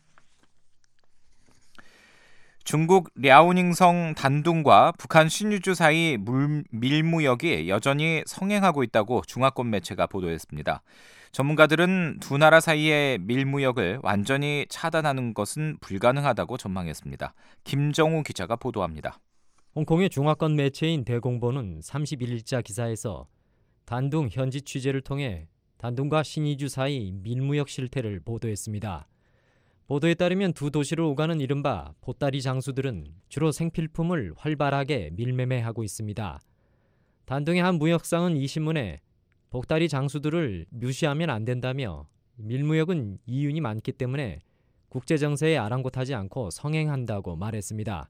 중국 랴오닝성 단둥과 북한 신유주 사이 물, 밀무역이 여전히 성행하고 있다고 중화권 매체가 보도했습니다. 전문가들은 두 나라 사이의 밀무역을 완전히 차단하는 것은 불가능하다고 전망했습니다. 김정우 기자가 보도합니다. 홍콩의 중화권 매체인 대공보는 삼십일일자 기사에서 단둥 현지 취재를 통해 단둥과 신의주 사이 밀무역 실태를 보도했습니다. 보도에 따르면 두 도시를 오가는 이른바 보따리 장수들은 주로 생필품을 활발하게 밀매매하고 있습니다. 단둥의 한 무역상은 이 신문에 보따리 장수들을 무시하면 안 된다며 밀무역은 이윤이 많기 때문에 국제정세에 아랑곳하지 않고 성행한다고 말했습니다.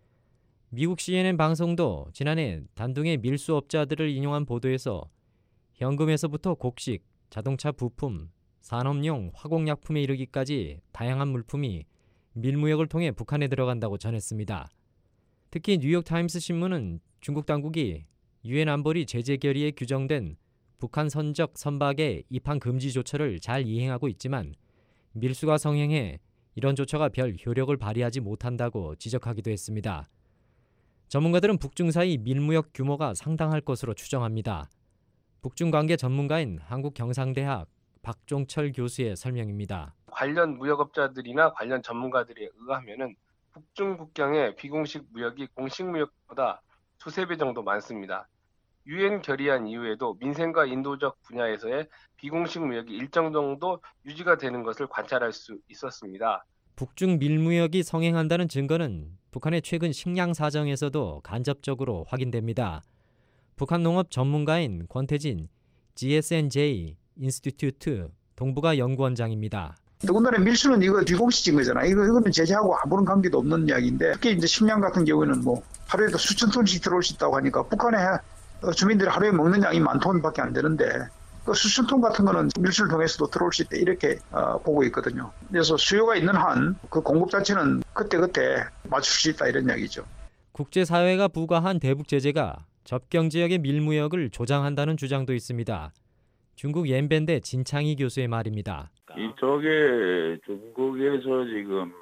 미국 씨엔엔 방송도 지난해 단둥의 밀수업자들을 인용한 보도에서 현금에서부터 곡식, 자동차 부품, 산업용 화공약품에 이르기까지 다양한 물품이 밀무역을 통해 북한에 들어간다고 전했습니다. 특히 뉴욕타임스 신문은 중국 당국이 유엔 안보리 제재 결의에 규정된 북한 선적 선박의 입항 금지 조처를 잘 이행하고 있지만 밀수가 성행해 이런 조처가 별 효력을 발휘하지 못한다고 지적하기도 했습니다. 전문가들은 북중 사이 밀무역 규모가 상당할 것으로 추정합니다. 북중 관계 전문가인 한국경상대학 박종철 교수의 설명입니다. 관련 무역업자들이나 관련 전문가들에 의하면은 북중 국경의 비공식 무역이 공식 무역보다 두세 배 정도 많습니다. 유엔 결의안 이후에도 민생과 인도적 분야에서의 비공식 무역이 일정 정도 유지가 되는 것을 관찰할 수 있었습니다. 북중 밀무역이 성행한다는 증거는 북한의 최근 식량 사정에서도 간접적으로 확인됩니다. 북한 농업 전문가인 권태진 지에스엔제이 인스티튜트 동북아 연구원장입니다. 더군다나 밀수는 이거 비공식인 거잖아. 이거 이거는 제재하고 아무런 관계도 없는 이야기인데 특히 이제 식량 같은 경우에는 뭐 하루에도 수천 톤씩 들어올 수 있다고 하니까 북한의 주민들이 하루에 먹는 양이 만 톤밖에 안 되는데 그 수천 톤 같은 거는 밀수를 통해서도 들어올 수 있다 이렇게 어, 보고 있거든요. 그래서 수요가 있는 한 그 공급 자체는 그때그때 맞출 수 있다 이런 이야기죠. 국제사회가 부과한 대북 제재가 접경 지역의 밀무역을 조장한다는 주장도 있습니다. 중국 옌밴대 진창희 교수의 말입니다. 이쪽에 중국에서 지금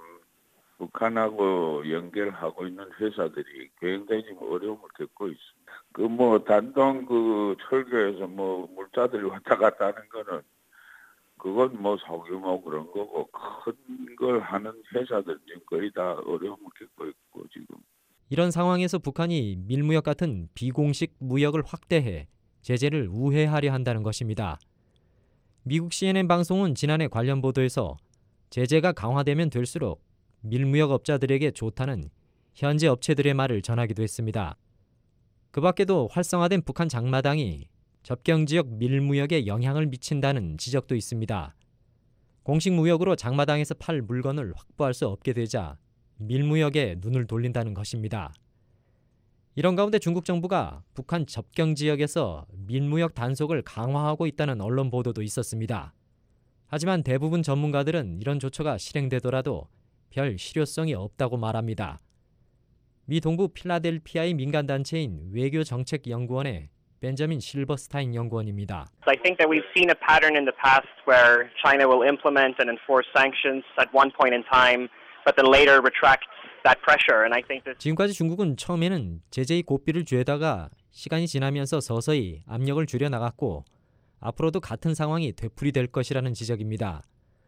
북한하고 연결하고 있는 회사들이 굉장히 어려움을 겪고 있습니다. 그 뭐 단동 그 철교에서 뭐 물자들이 왔다 갔다 하는 거는 그건 뭐 소규모 그런 거고 큰 걸 하는 회사들 지금 거의 다 어려움을 겪고 있고 지금. 이런 상황에서 북한이 밀무역 같은 비공식 무역을 확대해 제재를 우회하려 한다는 것입니다. 미국 씨엔엔 방송은 지난해 관련 보도에서 제재가 강화되면 될수록 밀무역 업자들에게 좋다는 현지 업체들의 말을 전하기도 했습니다. 그 밖에도 활성화된 북한 장마당이 접경지역 밀무역에 영향을 미친다는 지적도 있습니다. 공식 무역으로 장마당에서 팔 물건을 확보할 수 없게 되자 밀무역에 눈을 돌린다는 것입니다. 이런 가운데 중국 정부가 북한 접경 지역에서 밀무역 단속을 강화하고 있다는 언론 보도도 있었습니다. 하지만 대부분 전문가들은 이런 조처가 실행되더라도 별 실효성이 없다고 말합니다. 미 동부 필라델피아의 민간단체인 외교정책연구원의 벤저민 실버스타인 연구원입니다. I think that we've seen a pattern in the past where China will implement and enforce sanctions at one point in time, but then later retract that pressure. And I think that 지금까지 중국은 처음에는 제재의 고삐를 쥐다가 시간이 지나면서 서서히 압력을 줄여 나갔고 앞으로도 같은 상황이 되풀이될 것이라는 지적입니다.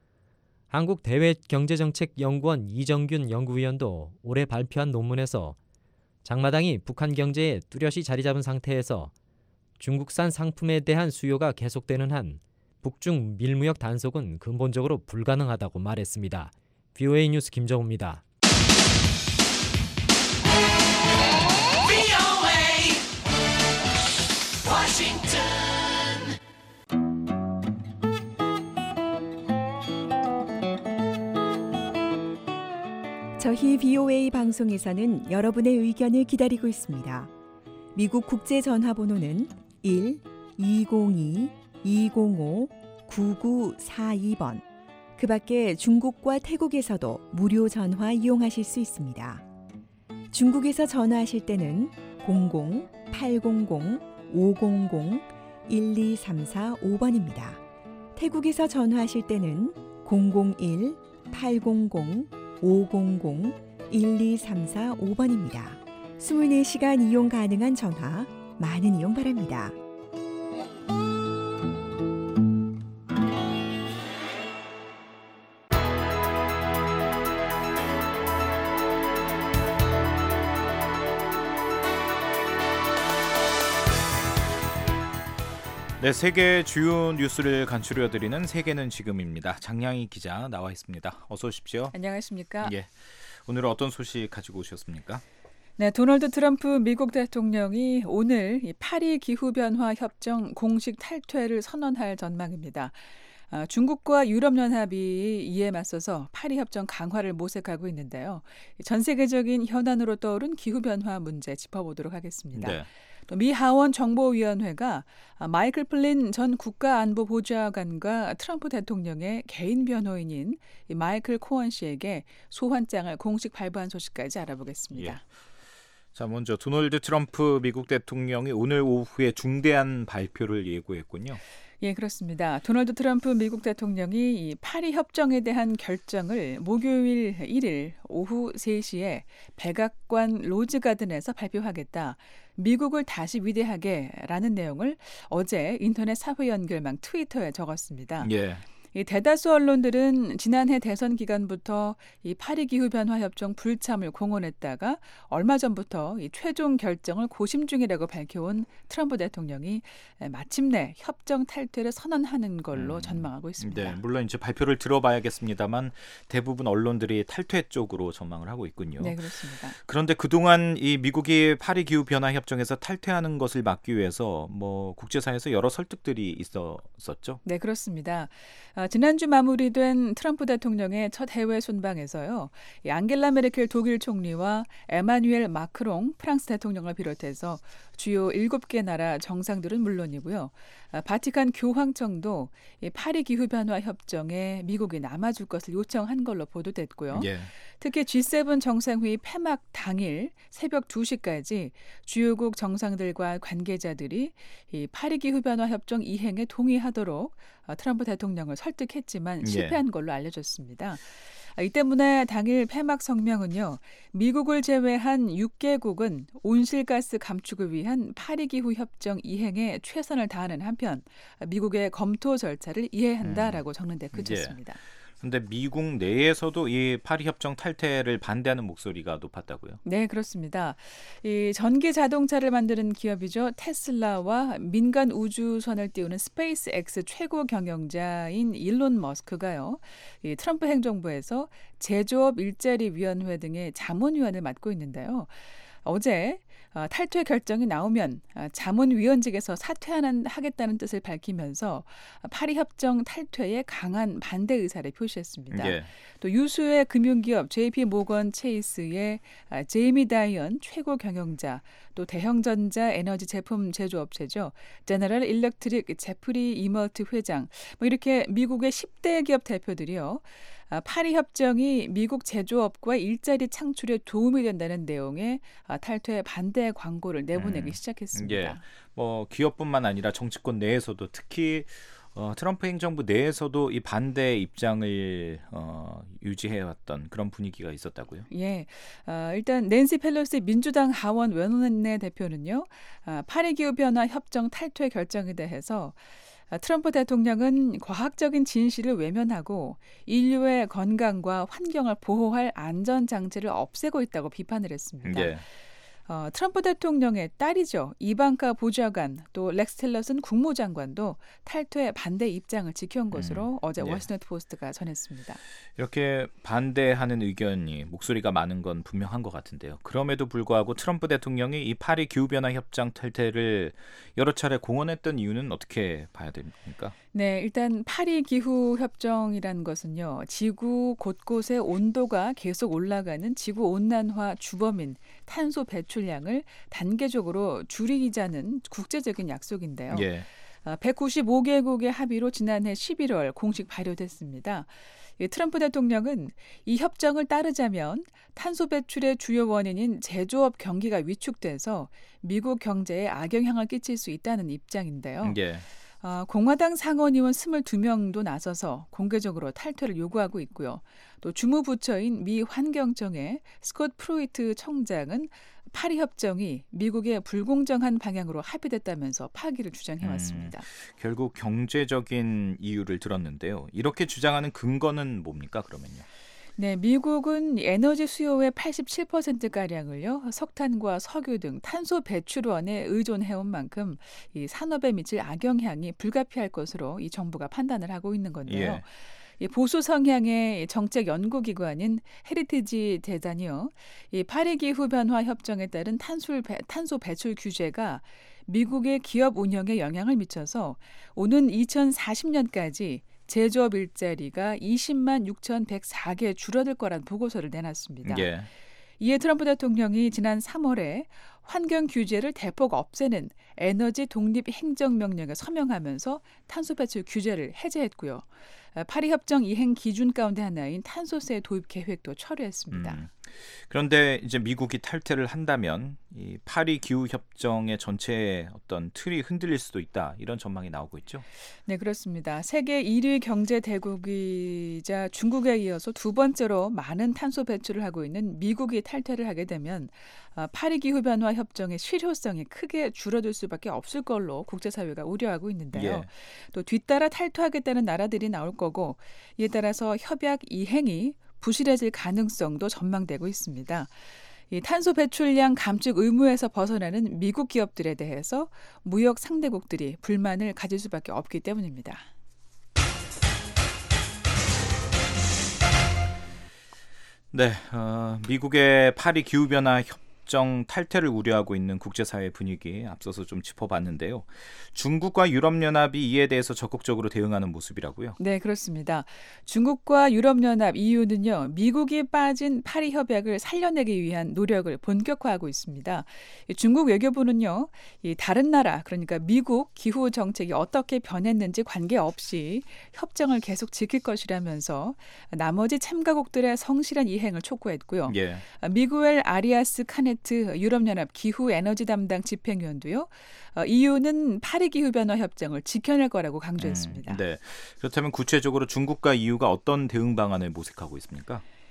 한국대외경제정책연구원 이정균 연구위원도 올해 발표한 논문에서 장마당이 북한 경제에 뚜렷이 자리 잡은 상태에서 중국산 상품에 대한 수요가 계속되는 한 북중 밀무역 단속은 근본적으로 불가능하다고 말했습니다. 브이오에이 뉴스 김정우입니다. 저희 브이오에이 방송에서는 여러분의 의견을 기다리고 있습니다. 미국 국제전화번호는 일 이공이 이공오 구구사이 번. 그 밖에 중국과 태국에서도 무료 전화 이용하실 수 있습니다. 중국에서 전화하실 때는 공공 팔공공 오공공 일이삼사오 번입니다. 태국에서 전화하실 때는 공공일 팔공공 오공공 일이삼사오 번입니다. 이십사 시간 이용 가능한 전화 많은 이용 바랍니다. 네, 세계 주요 뉴스를 간추려드리는 세계는 지금입니다. 장량희 기자 나와 있습니다. 어서 오십시오. 안녕하십니까? 예, 오늘은 어떤 소식 가지고 오셨습니까? 네, 도널드 트럼프 미국 대통령이 오늘 이 파리 기후변화 협정 공식 탈퇴를 선언할 전망입니다. 아, 중국과 유럽연합이 이에 맞서서 파리 협정 강화를 모색하고 있는데요. 전 세계적인 현안으로 떠오른 기후변화 문제 짚어보도록 하겠습니다. 네. 또 미 하원 정보위원회가 마이클 플린 전 국가안보보좌관과 트럼프 대통령의 개인 변호인인 마이클 코언 씨에게 소환장을 공식 발부한 소식까지 알아보겠습니다. 예. 자, 먼저 도널드 트럼프 미국 대통령이 오늘 오후에 중대한 발표를 예고했군요. 예, 그렇습니다. 도널드 트럼프 미국 대통령이 이 파리 협정에 대한 결정을 목요일 일 일 오후 세 시에 백악관 로즈가든에서 발표하겠다. 미국을 다시 위대하게라는 내용을 어제 인터넷 사회 연결망 트위터에 적었습니다. 예. 이 대다수 언론들은 지난해 대선 기간부터 이 파리 기후 변화 협정 불참을 공언했다가 얼마 전부터 이 최종 결정을 고심 중이라고 밝혀온 트럼프 대통령이 마침내 협정 탈퇴를 선언하는 걸로 음, 전망하고 있습니다. 네, 물론 이제 발표를 들어봐야겠습니다만 대부분 언론들이 탈퇴 쪽으로 전망을 하고 있군요. 네, 그렇습니다. 그런데 그동안 이 미국이 파리 기후 변화 협정에서 탈퇴하는 것을 막기 위해서 뭐 국제사회에서 여러 설득들이 있었었죠. 네, 그렇습니다. 어, 지난주 마무리된 트럼프 대통령의 첫 해외 순방에서요. 이 앙겔라 메르켈 독일 총리와 에마뉴엘 마크롱 프랑스 대통령을 비롯해서 주요 일곱 개 나라 정상들은 물론이고요. 아, 바티칸 교황청도 이 파리 기후변화 협정에 미국이 남아줄 것을 요청한 걸로 보도됐고요. 예. 특히 지 세븐 정상회의 폐막 당일 새벽 두 시까지 주요국 정상들과 관계자들이 이 파리 기후변화 협정 이행에 동의하도록 트럼프 대통령을 설득했지만 실패한 예. 걸로 알려졌습니다. 이 때문에 당일 폐막 성명은요. 미국을 제외한 육 개국은 온실가스 감축을 위한 파리 기후 협정 이행에 최선을 다하는 한편 미국의 검토 절차를 이해한다라고 적는 데 그쳤습니다. 예. 그런데 미국 내에서도 이 파리 협정 탈퇴를 반대하는 목소리가 높았다고요? 네, 그렇습니다. 이 전기 자동차를 만드는 기업이죠. 테슬라와 민간 우주선을 띄우는 스페이스X 최고 경영자인 일론 머스크가요. 이 트럼프 행정부에서 제조업 일자리 위원회 등의 자문위원을 맡고 있는데요. 어제 어, 탈퇴 결정이 나오면 어, 자문위원직에서 사퇴하겠다는 뜻을 밝히면서 파리 협정 탈퇴에 강한 반대 의사를 표시했습니다. 예. 또 유수의 금융기업 제이피 모건 체이스의 아, 제이미 다이언 최고 경영자, 또 대형전자 에너지 제품 제조업체죠. 제너럴 일렉트릭 제프리 이머트 회장, 뭐 이렇게 미국의 십 대 기업 대표들이요. 파리 협정이 미국 제조업과 일자리 창출에 도움이 된다는 내용의 탈퇴 반대 광고를 내보내기 음, 시작했습니다. 예, 뭐 기업뿐만 아니라 정치권 내에서도 특히 어, 트럼프 행정부 내에서도 이 반대 입장을 어, 유지해왔던 그런 분위기가 있었다고요? 예, 어, 일단 낸시 펠로시 민주당 하원 원내 대표는요, 아, 파리 기후 변화 협정 탈퇴 결정에 대해서 트럼프 대통령은 과학적인 진실을 외면하고 인류의 건강과 환경을 보호할 안전장치를 없애고 있다고 비판을 했습니다. 예. 어, 트럼프 대통령의 딸이죠. 이방카 보좌관 또 렉스 틸러슨 국무장관도 탈퇴 반대 입장을 지켜온 것으로 음, 어제 예. 워싱턴 포스트가 전했습니다. 이렇게 반대하는 의견이 목소리가 많은 건 분명한 것 같은데요. 그럼에도 불구하고 트럼프 대통령이 이 파리 기후변화 협정 탈퇴를 여러 차례 공언했던 이유는 어떻게 봐야 됩니까? 네, 일단 파리 기후 협정이라는 것은요, 지구 곳곳의 온도가 계속 올라가는 지구 온난화 주범인 탄소 배출량을 단계적으로 줄이자는 국제적인 약속인데요. 예. 백구십오 개국의 합의로 지난해 십일월 공식 발효됐습니다. 트럼프 대통령은 이 협정을 따르자면 탄소 배출의 주요 원인인 제조업 경기가 위축돼서 미국 경제에 악영향을 끼칠 수 있다는 입장인데요. 예. 어, 공화당 상원의원 이십이 명도 나서서 공개적으로 탈퇴를 요구하고 있고요. 또 주무부처인 미 환경청의 스콧 프루이트 청장은 파리 협정이 미국의 불공정한 방향으로 합의됐다면서 파기를 주장해왔습니다. 음, 결국 경제적인 이유를 들었는데요. 이렇게 주장하는 근거는 뭡니까, 그러면요? 네, 미국은 에너지 수요의 팔십칠 퍼센트가량을요, 석탄과 석유 등 탄소 배출원에 의존해온 만큼 이 산업에 미칠 악영향이 불가피할 것으로 이 정부가 판단을 하고 있는 건데요. 예. 이 보수 성향의 정책 연구기관인 헤리티지 재단이요, 이 파리 기후 변화 협정에 따른 탄소, 배, 탄소 배출 규제가 미국의 기업 운영에 영향을 미쳐서 오는 이천사십 년까지 제조업 일자리가 이십만 육천백사 개 줄어들 거란 보고서를 내놨습니다. 예. 이에 트럼프 대통령이 지난 삼월에 환경 규제를 대폭 없애는 에너지 독립 행정명령에 서명하면서 탄소 배출 규제를 해제했고요. 파리 협정 이행 기준 가운데 하나인 탄소세 도입 계획도 철회했습니다. 음. 그런데 이제 미국이 탈퇴를 한다면 이 파리 기후 협정의 전체의 어떤 틀이 흔들릴 수도 있다, 이런 전망이 나오고 있죠. 네, 그렇습니다. 세계 일 위 경제 대국이자 중국에 이어서 두 번째로 많은 탄소 배출을 하고 있는 미국이 탈퇴를 하게 되면 파리 기후 변화 협정의 실효성이 크게 줄어들 수밖에 없을 걸로 국제사회가 우려하고 있는데요. 예. 또 뒤따라 탈퇴하겠다는 나라들이 나올 거고, 이에 따라서 협약 이행이 부실해질 가능성도 전망되고 있습니다. 이 탄소 배출량 감축 의무에서 벗어나는 미국 기업들에 대해서 무역 상대국들이 불만을 가질 수밖에 없기 때문입니다. 네, 어, 미국의 파리 기후변화 협정 탈퇴를 우려하고 있는 국제사회 분위기 앞서서 좀 짚어봤는데요. 중국과 유럽연합이 이에 대해서 적극적으로 대응하는 모습이라고요? 네, 그렇습니다. 중국과 유럽연합 이유는요, 미국이 빠진 파리 협약을 살려내기 위한 노력을 본격화하고 있습니다. 중국 외교부는요, 이 다른 나라, 그러니까 미국 기후 정책이 어떻게 변했는지 관계없이 협정을 계속 지킬 것이라면서 나머지 참가국들의 성실한 이행을 촉구했고요. 예. 미구엘 아리아스 카네트 유럽연합 기후 에너지 담당 집행위원도요, 어, 이유는 파리 기후변화 협정을 지켜낼 거라고 강조했습니다. 음, 네. 그렇다면 구체적으로 중국과 이유가 어떤 대응 방안을 모색하고 있습니까?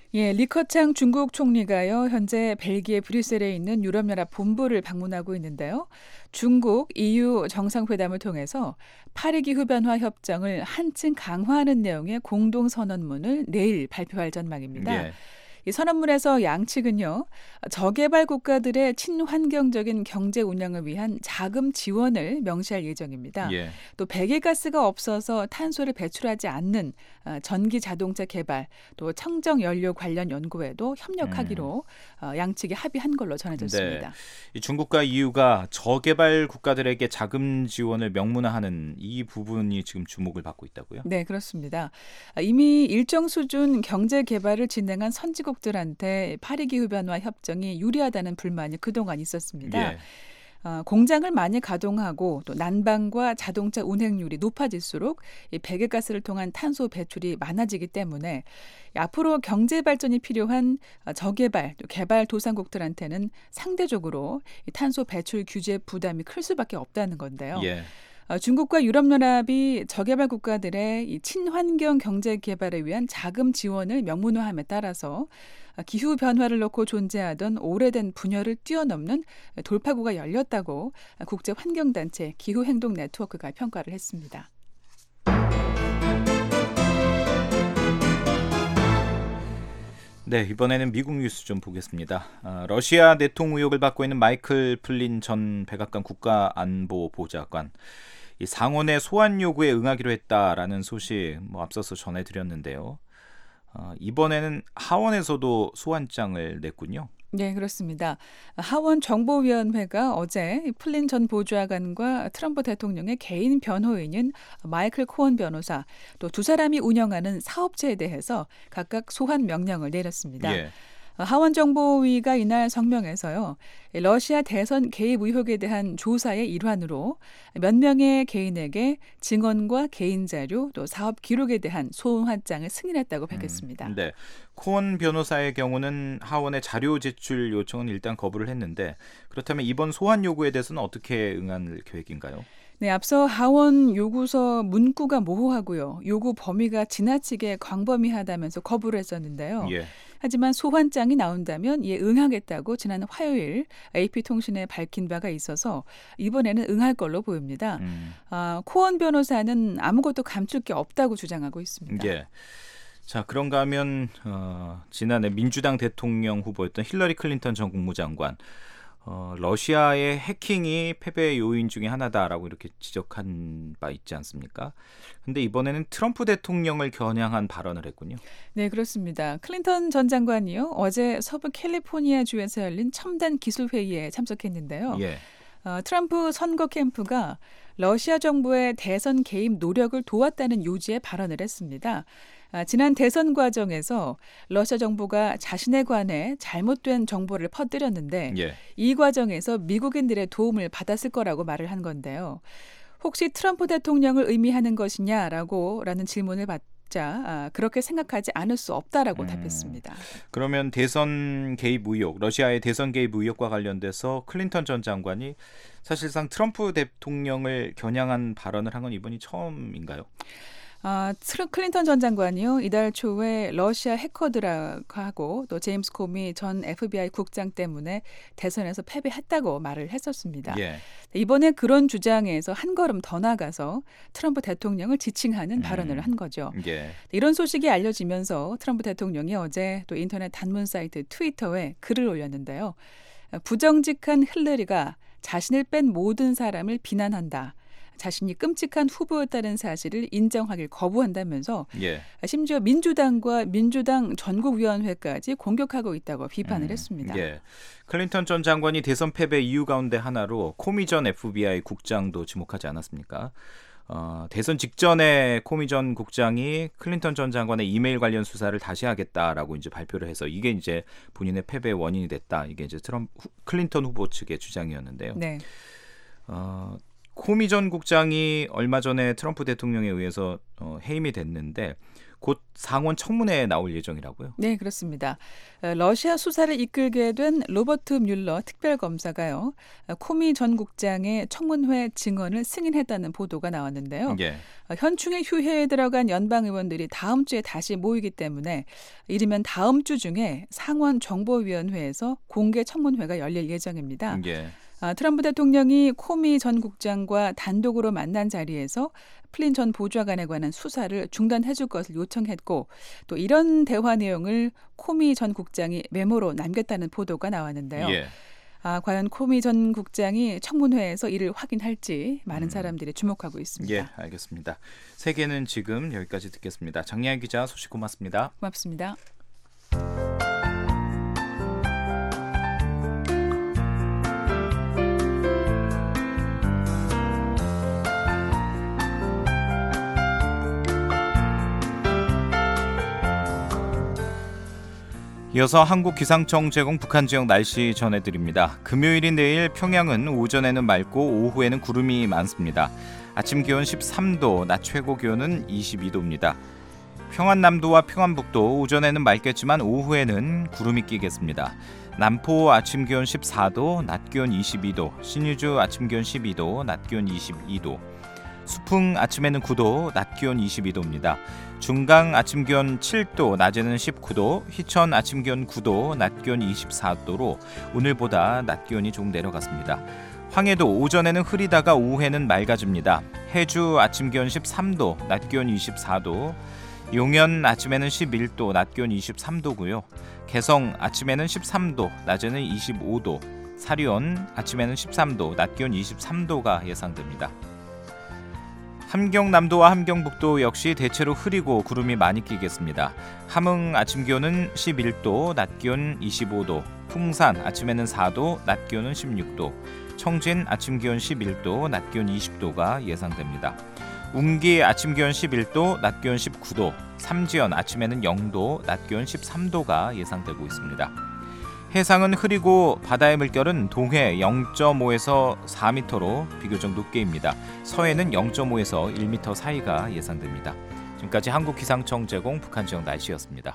예, 리커창 중국 총리가요, 현재 벨기에 브뤼셀에 있는 유럽연합 본부를 방문하고 있는데요. 중국, 이유 정상회담을 통해서 파리 기후변화 협정을 한층 강화하는 내용의 공동선언문을 내일 발표할 전망입니다. 예. 이 선언문에서 양측은요, 저개발 국가들의 친환경적인 경제 운영을 위한 자금 지원을 명시할 예정입니다. 예. 또 배기가스가 없어서 탄소를 배출하지 않는 전기 자동차 개발, 또 청정 연료 관련 연구에도 협력하기로 음. 양측이 합의한 걸로 전해졌습니다. 네. 이 중국과 이유가 저개발 국가들에게 자금 지원을 명문화하는 이 부분이 지금 주목을 받고 있다고요? 네, 그렇습니다. 이미 일정 수준 경제 개발을 진행한 선진국 들한테 파리 기후변화 협정이 유리하다는 불만이 그동안 있었습니다. 예. 어, 공장을 많이 가동하고 또 난방과 자동차 운행률이 높아질수록 이 배기가스를 통한 탄소 배출이 많아지기 때문에 앞으로 경제 발전이 필요한 저개발, 또 개발도상국들한테는 상대적으로 이 탄소 배출 규제 부담이 클 수밖에 없다는 건데요. 예. 중국과 유럽연합이 저개발 국가들의 이 친환경 경제 개발을 위한 자금 지원을 명문화함에 따라서 기후 변화를 놓고 존재하던 오래된 분열을 뛰어넘는 돌파구가 열렸다고 국제환경단체 기후행동 네트워크가 평가를 했습니다. 네, 이번에는 미국 뉴스 좀 보겠습니다. 어, 러시아 내통 의혹을 받고 있는 마이클 플린 전 백악관 국가안보보좌관, 이 상원의 소환 요구에 응하기로 했다라는 소식 뭐 앞서서 전해드렸는데요. 어, 이번에는 하원에서도 소환장을 냈군요. 네, 그렇습니다. 하원 정보위원회가 어제 플린 전 보좌관과 트럼프 대통령의 개인 변호인인 마이클 코언 변호사, 또 두 사람이 운영하는 사업체에 대해서 각각 소환 명령을 내렸습니다. 예. 하원 정보위가 이날 성명에서요, 러시아 대선 개입 의혹에 대한 조사의 일환으로 몇 명의 개인에게 증언과 개인 자료, 또 사업 기록에 대한 소환장을 승인했다고 밝혔습니다. 음, 네, 코언 변호사의 경우는 하원의 자료 제출 요청은 일단 거부를 했는데, 그렇다면 이번 소환 요구에 대해서는 어떻게 응할 계획인가요? 네, 앞서 하원 요구서 문구가 모호하고요, 요구 범위가 지나치게 광범위하다면서 거부를 했었는데요. 예. 하지만 소환장이 나온다면 이에 응하겠다고 지난 화요일 에이피통신에 밝힌 바가 있어서 이번에는 응할 걸로 보입니다. 음. 아, 코언 변호사는 아무것도 감출 게 없다고 주장하고 있습니다. 예. 자, 그런가 하면 어, 지난해 민주당 대통령 후보였던 힐러리 클린턴 전 국무장관, 어, 러시아의 해킹이 패배의 요인 중에 하나다라고 이렇게 지적한 바 있지 않습니까? 근데 이번에는 트럼프 대통령을 겨냥한 발언을 했군요. 네, 그렇습니다. 클린턴 전 장관이요, 어제 서부 캘리포니아 주에서 열린 첨단 기술 회의에 참석했는데요. 예. 어, 트럼프 선거 캠프가 러시아 정부의 대선 개입 노력을 도왔다는 요지의 발언을 했습니다. 아, 지난 대선 과정에서 러시아 정부가 자신에 관해 잘못된 정보를 퍼뜨렸는데 예. 이 과정에서 미국인들의 도움을 받았을 거라고 말을 한 건데요. 혹시 트럼프 대통령을 의미하는 것이냐라고 라는 질문을 받자 아, 그렇게 생각하지 않을 수 없다라고 음, 답했습니다. 그러면 대선 개입 의혹, 러시아의 대선 개입 의혹과 관련돼서 클린턴 전 장관이 사실상 트럼프 대통령을 겨냥한 발언을 한 건 이번이 처음인가요? 아, 클린턴 전 장관이요, 이달 초에 러시아 해커들하고 또 제임스 코미 전 에프비아이 국장 때문에 대선에서 패배했다고 말을 했었습니다. 예. 이번에 그런 주장에서 한 걸음 더 나가서 트럼프 대통령을 지칭하는 음. 발언을 한 거죠. 예. 이런 소식이 알려지면서 트럼프 대통령이 어제 또 인터넷 단문 사이트 트위터에 글을 올렸는데요. 부정직한 힐러리가 자신을 뺀 모든 사람을 비난한다. 자신이 끔찍한 후보였다는 사실을 인정하길 거부한다면서 예. 심지어 민주당과 민주당 전국위원회까지 공격하고 있다고 비판을 음, 했습니다. 예. 클린턴 전 장관이 대선 패배 이유 가운데 하나로 코미 전 에프비아이 국장도 지목하지 않았습니까? 어, 대선 직전에 코미 전 국장이 클린턴 전 장관의 이메일 관련 수사를 다시 하겠다라고 이제 발표를 해서 이게 이제 본인의 패배의 원인이 됐다. 이게 이제 트럼프, 클린턴 후보 측의 주장이었는데요. 네. 어, 코미 전 국장이 얼마 전에 트럼프 대통령에 의해서 어, 해임이 됐는데 곧 상원 청문회에 나올 예정이라고요? 네, 그렇습니다. 러시아 수사를 이끌게 된 로버트 뮬러 특별검사가요. 코미 전 국장의 청문회 증언을 승인했다는 보도가 나왔는데요. 예. 현충일 휴회에 들어간 연방 의원들이 다음 주에 다시 모이기 때문에 이르면 다음 주 중에 상원 정보위원회에서 공개 청문회가 열릴 예정입니다. 예. 아, 트럼프 대통령이 코미 전 국장과 단독으로 만난 자리에서 플린 전 보좌관에 관한 수사를 중단해 줄 것을 요청했고 또 이런 대화 내용을 코미 전 국장이 메모로 남겼다는 보도가 나왔는데요. 예. 아, 과연 코미 전 국장이 청문회에서 이를 확인할지 많은 사람들이 주목하고 있습니다. 예, 알겠습니다. 세계는 지금 여기까지 듣겠습니다. 장리안 기자 소식 고맙습니다. 고맙습니다. 이어서 한국기상청 제공 북한 지역 날씨 전해드립니다. 금요일인 내일 평양은 오전에는 맑고 오후에는 구름이 많습니다. 아침 기온 십삼 도, 낮 최고 기온은 이십이 도입니다. 평안남도와 평안북도 오전에는 맑겠지만 오후에는 구름이 끼겠습니다. 남포 아침 기온 십사 도, 낮 기온 이십이 도, 신의주 아침 기온 십이 도, 낮 기온 이십이 도, 수풍 아침에는 구 도, 낮 기온 이십이 도입니다. 중강 아침 기온 칠 도, 낮에는 십구 도, 희천 아침 기온 구 도, 낮 기온 이십사 도로 오늘보다 낮 기온이 조금 내려갔습니다. 황해도 오전에는 흐리다가 오후에는 맑아집니다. 해주 아침 기온 십삼 도, 낮 기온 이십사 도, 용현 아침에는 십일 도, 낮 기온 이십삼 도고요. 개성 아침에는 십삼 도, 낮에는 이십오 도, 사리온 아침에는 십삼 도, 낮 기온 이십삼 도가 예상됩니다. 함경남도와 함경북도 역시 대체로 흐리고 구름이 많이 끼겠습니다. 함흥 아침 기온은 십일 도, 낮 기온 이십오 도, 풍산 아침에는 사 도, 낮 기온은 십육 도, 청진 아침 기온 십일 도, 낮 기온 이십 도가 예상됩니다. 운기 아침 기온 십일 도, 낮 기온 십구 도, 삼지연 아침에는 영 도, 낮 기온 십삼 도가 예상되고 있습니다. 해상은 흐리고 바다의 물결은 동해 영 점 오에서 사 미터로 비교적 높게입니다. 서해는 영 점 오에서 일 미터 사이가 예상됩니다. 지금까지 한국기상청 제공 북한 지역 날씨였습니다.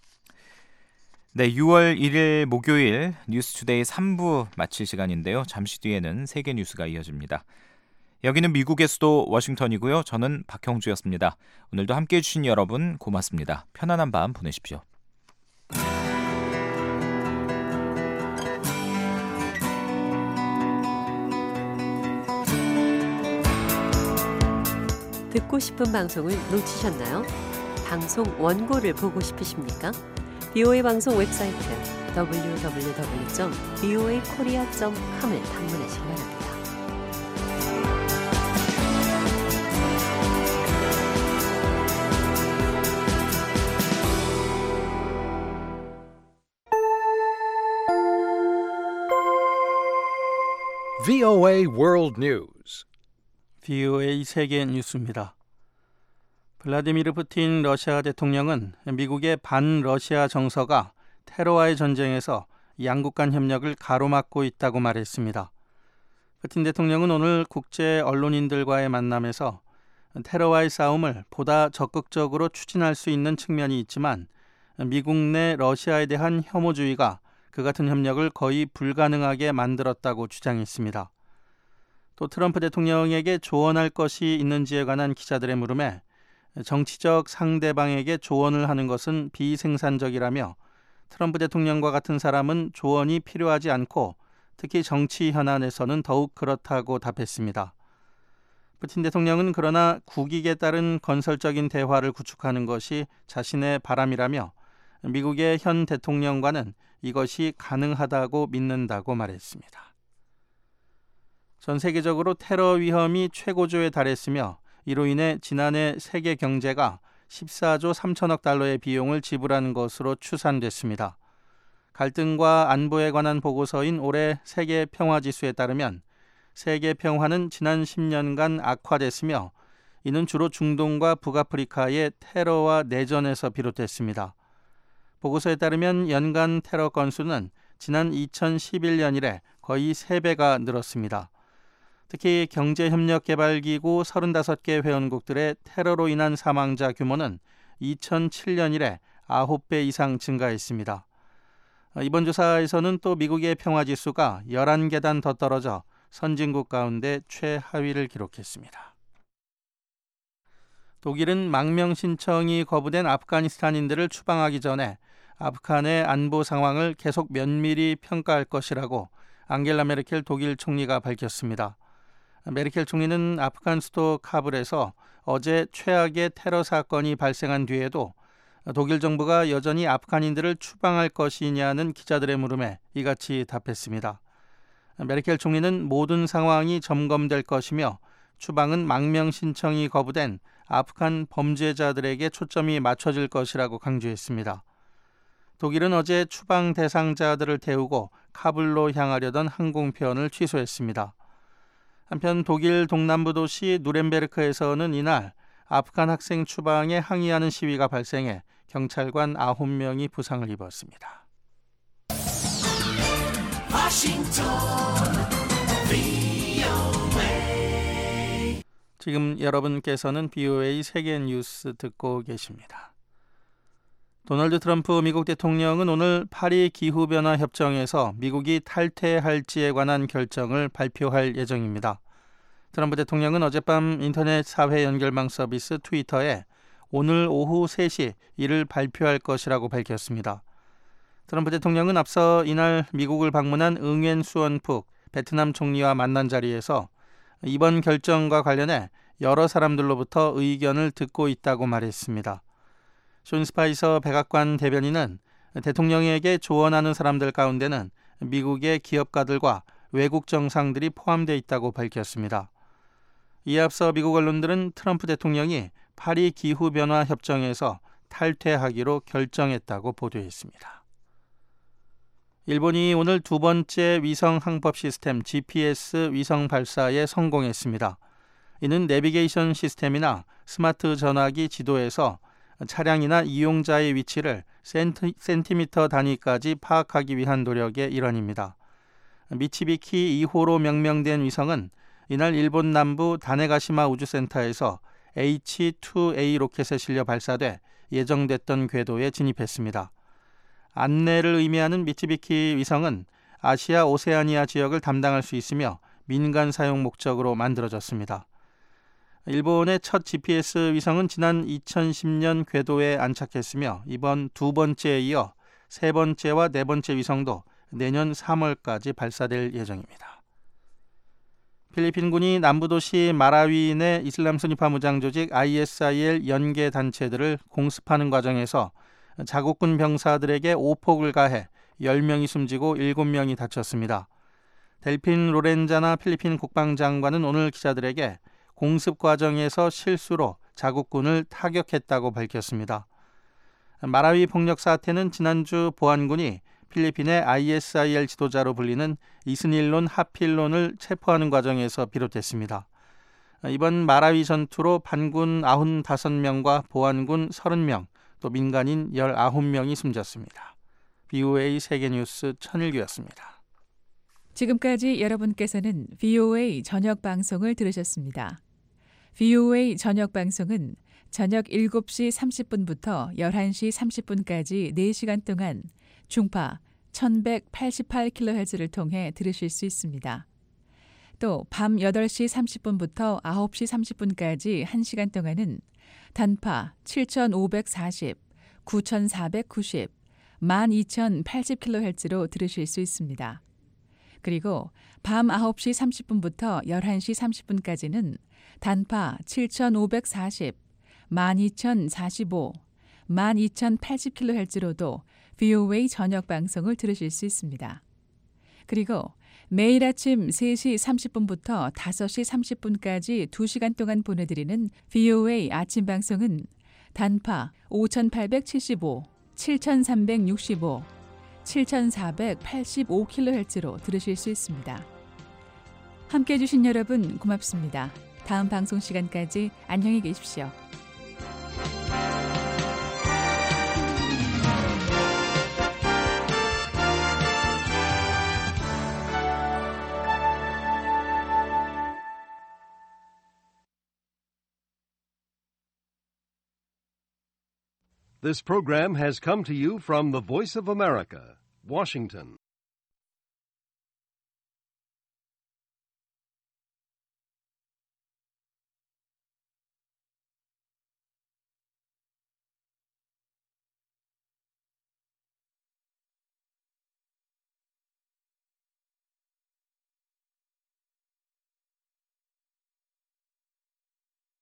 네, 유월 일일 목요일 뉴스투데이 삼 부 마칠 시간인데요. 잠시 뒤에는 세계 뉴스가 이어집니다. 여기는 미국의 수도 워싱턴이고요. 저는 박형주였습니다. 오늘도 함께해 주신 여러분 고맙습니다. 편안한 밤 보내십시오. 듣고 싶은 방송을 놓치셨나요? 방송 원고를 보고 싶으십니까? 비오에이 방송 웹사이트 더블유 더블유 더블유 점 비오에이 코리아 점 컴을 방문하시기 바랍니다. 브이오에이 World News. 브이오에이 세계 뉴스입니다. 블라디미르 푸틴 러시아 대통령은 미국의 반러시아 정서가 테러와의 전쟁에서 양국 간 협력을 가로막고 있다고 말했습니다. 푸틴 대통령은 오늘 국제 언론인들과의 만남에서 테러와의 싸움을 보다 적극적으로 추진할 수 있는 측면이 있지만 미국 내 러시아에 대한 혐오주의가 그 같은 협력을 거의 불가능하게 만들었다고 주장했습니다. 또 트럼프 대통령에게 조언할 것이 있는지에 관한 기자들의 물음에 정치적 상대방에게 조언을 하는 것은 비생산적이라며 트럼프 대통령과 같은 사람은 조언이 필요하지 않고 특히 정치 현안에서는 더욱 그렇다고 답했습니다. 푸틴 대통령은 그러나 국익에 따른 건설적인 대화를 구축하는 것이 자신의 바람이라며 미국의 현 대통령과는 이것이 가능하다고 믿는다고 말했습니다. 전 세계적으로 테러 위험이 최고조에 달했으며 이로 인해 지난해 세계 경제가 십사조 삼천억 달러의 비용을 지불한 것으로 추산됐습니다. 갈등과 안보에 관한 보고서인 올해 세계 평화지수에 따르면 세계 평화는 지난 십 년간 악화됐으며 이는 주로 중동과 북아프리카의 테러와 내전에서 비롯됐습니다. 보고서에 따르면 연간 테러 건수는 지난 이천십일 년 이래 거의 세 배가 늘었습니다. 특히 경제협력개발기구 서른다섯 개 회원국들의 테러로 인한 사망자 규모는 이천칠 년 이래 아홉 배 이상 증가했습니다. 이번 조사에서는 또 미국의 평화지수가 열한 계단 더 떨어져 선진국 가운데 최하위를 기록했습니다. 독일은 망명 신청이 거부된 아프가니스탄인들을 추방하기 전에 아프간의 안보 상황을 계속 면밀히 평가할 것이라고 앙겔라 메르켈 독일 총리가 밝혔습니다. 메르켈 총리는 아프간 수도 카불에서 어제 최악의 테러 사건이 발생한 뒤에도 독일 정부가 여전히 아프간인들을 추방할 것이냐는 기자들의 물음에 이같이 답했습니다. 메르켈 총리는 모든 상황이 점검될 것이며 추방은 망명 신청이 거부된 아프간 범죄자들에게 초점이 맞춰질 것이라고 강조했습니다. 독일은 어제 추방 대상자들을 태우고 카불로 향하려던 항공편을 취소했습니다. 한편 독일 동남부 도시 누렌베르크에서는 이날 아프간 학생 추방에 항의하는 시위가 발생해 경찰관 아홉 명이 부상을 입었습니다. 지금 여러분께서는 비오에이 세계 뉴스 듣고 계십니다. 도널드 트럼프 미국 대통령은 오늘 파리 기후변화 협정에서 미국이 탈퇴할지에 관한 결정을 발표할 예정입니다. 트럼프 대통령은 어젯밤 인터넷 사회 연결망 서비스 트위터에 오늘 오후 세 시 이를 발표할 것이라고 밝혔습니다. 트럼프 대통령은 앞서 이날 미국을 방문한 응웬 수원푹 베트남 총리와 만난 자리에서 이번 결정과 관련해 여러 사람들로부터 의견을 듣고 있다고 말했습니다. 쇼 스파이서 백악관 대변인은 대통령에게 조언하는 사람들 가운데는 미국의 기업가들과 외국 정상들이 포함되어 있다고 밝혔습니다. 이에 앞서 미국 언론들은 트럼프 대통령이 파리 기후변화 협정에서 탈퇴하기로 결정했다고 보도했습니다. 일본이 오늘 두 번째 위성 항법 시스템 지피에스 위성 발사에 성공했습니다. 이는 내비게이션 시스템이나 스마트 전화기 지도에서 차량이나 이용자의 위치를 센티, 센티미터 단위까지 파악하기 위한 노력의 일환입니다. 미치비키 이 호로 명명된 위성은 이날 일본 남부 다네가시마 우주센터에서 에이치 투 에이 로켓에 실려 발사돼 예정됐던 궤도에 진입했습니다. 안내를 의미하는 미치비키 위성은 아시아 오세아니아 지역을 담당할 수 있으며 민간 사용 목적으로 만들어졌습니다. 일본의 첫 지피에스 위성은 지난 이천십 년 궤도에 안착했으며 이번 두 번째에 이어 세 번째와 네 번째 위성도 내년 삼월까지 발사될 예정입니다. 필리핀군이 남부도시 마라위 내 이슬람 순위파 무장 조직 아이에스아이엘 연계 단체들을 공습하는 과정에서 자국군 병사들에게 오폭을 가해 열 명이 숨지고 일곱 명이 다쳤습니다. 델핀 로렌자나 필리핀 국방장관은 오늘 기자들에게 공습 과정에서 실수로 자국군을 타격했다고 밝혔습니다. 마라위 폭력 사태는 지난주 보안군이 필리핀의 아이에스아이엘 지도자로 불리는 이스닐론 하필론을 체포하는 과정에서 비롯됐습니다. 이번 마라위 전투로 반군 구십오 명과 보안군 삼십 명, 또 민간인 십구 명이 숨졌습니다. 비오에이 세계뉴스 천일규였습니다. 지금까지 여러분께서는 비오에이 저녁 방송을 들으셨습니다. 비오에이 저녁 방송은 저녁 일곱 시 삼십 분부터 열한 시 삼십 분까지 네 시간 동안 중파 천백팔십팔 킬로헤르츠를 통해 들으실 수 있습니다. 또 밤 여덟 시 삼십 분부터 아홉 시 삼십 분까지 한 시간 동안은 단파 칠천오백사십, 구천사백구십, 만 이천팔십 킬로헤르츠로 들으실 수 있습니다. 그리고 밤 아홉 시 삼십 분부터 열한 시 삼십 분까지는 단파 칠천오백사십, 만 이천사십오, 만 이천팔십 킬로헤르츠로도 비오에이 저녁 방송을 들으실 수 있습니다. 그리고 매일 아침 세 시 삼십 분부터 다섯 시 삼십 분까지 두 시간 동안 보내드리는 비오에이 아침 방송은 단파 오천팔백칠십오, 칠천삼백육십오, 칠천사백팔십오 킬로헤르츠로 들으실 수 있습니다. 함께해 주신 여러분 고맙습니다. 다음 방송 시간까지 안녕히 계십시오. This program has come to you from the Voice of America, Washington.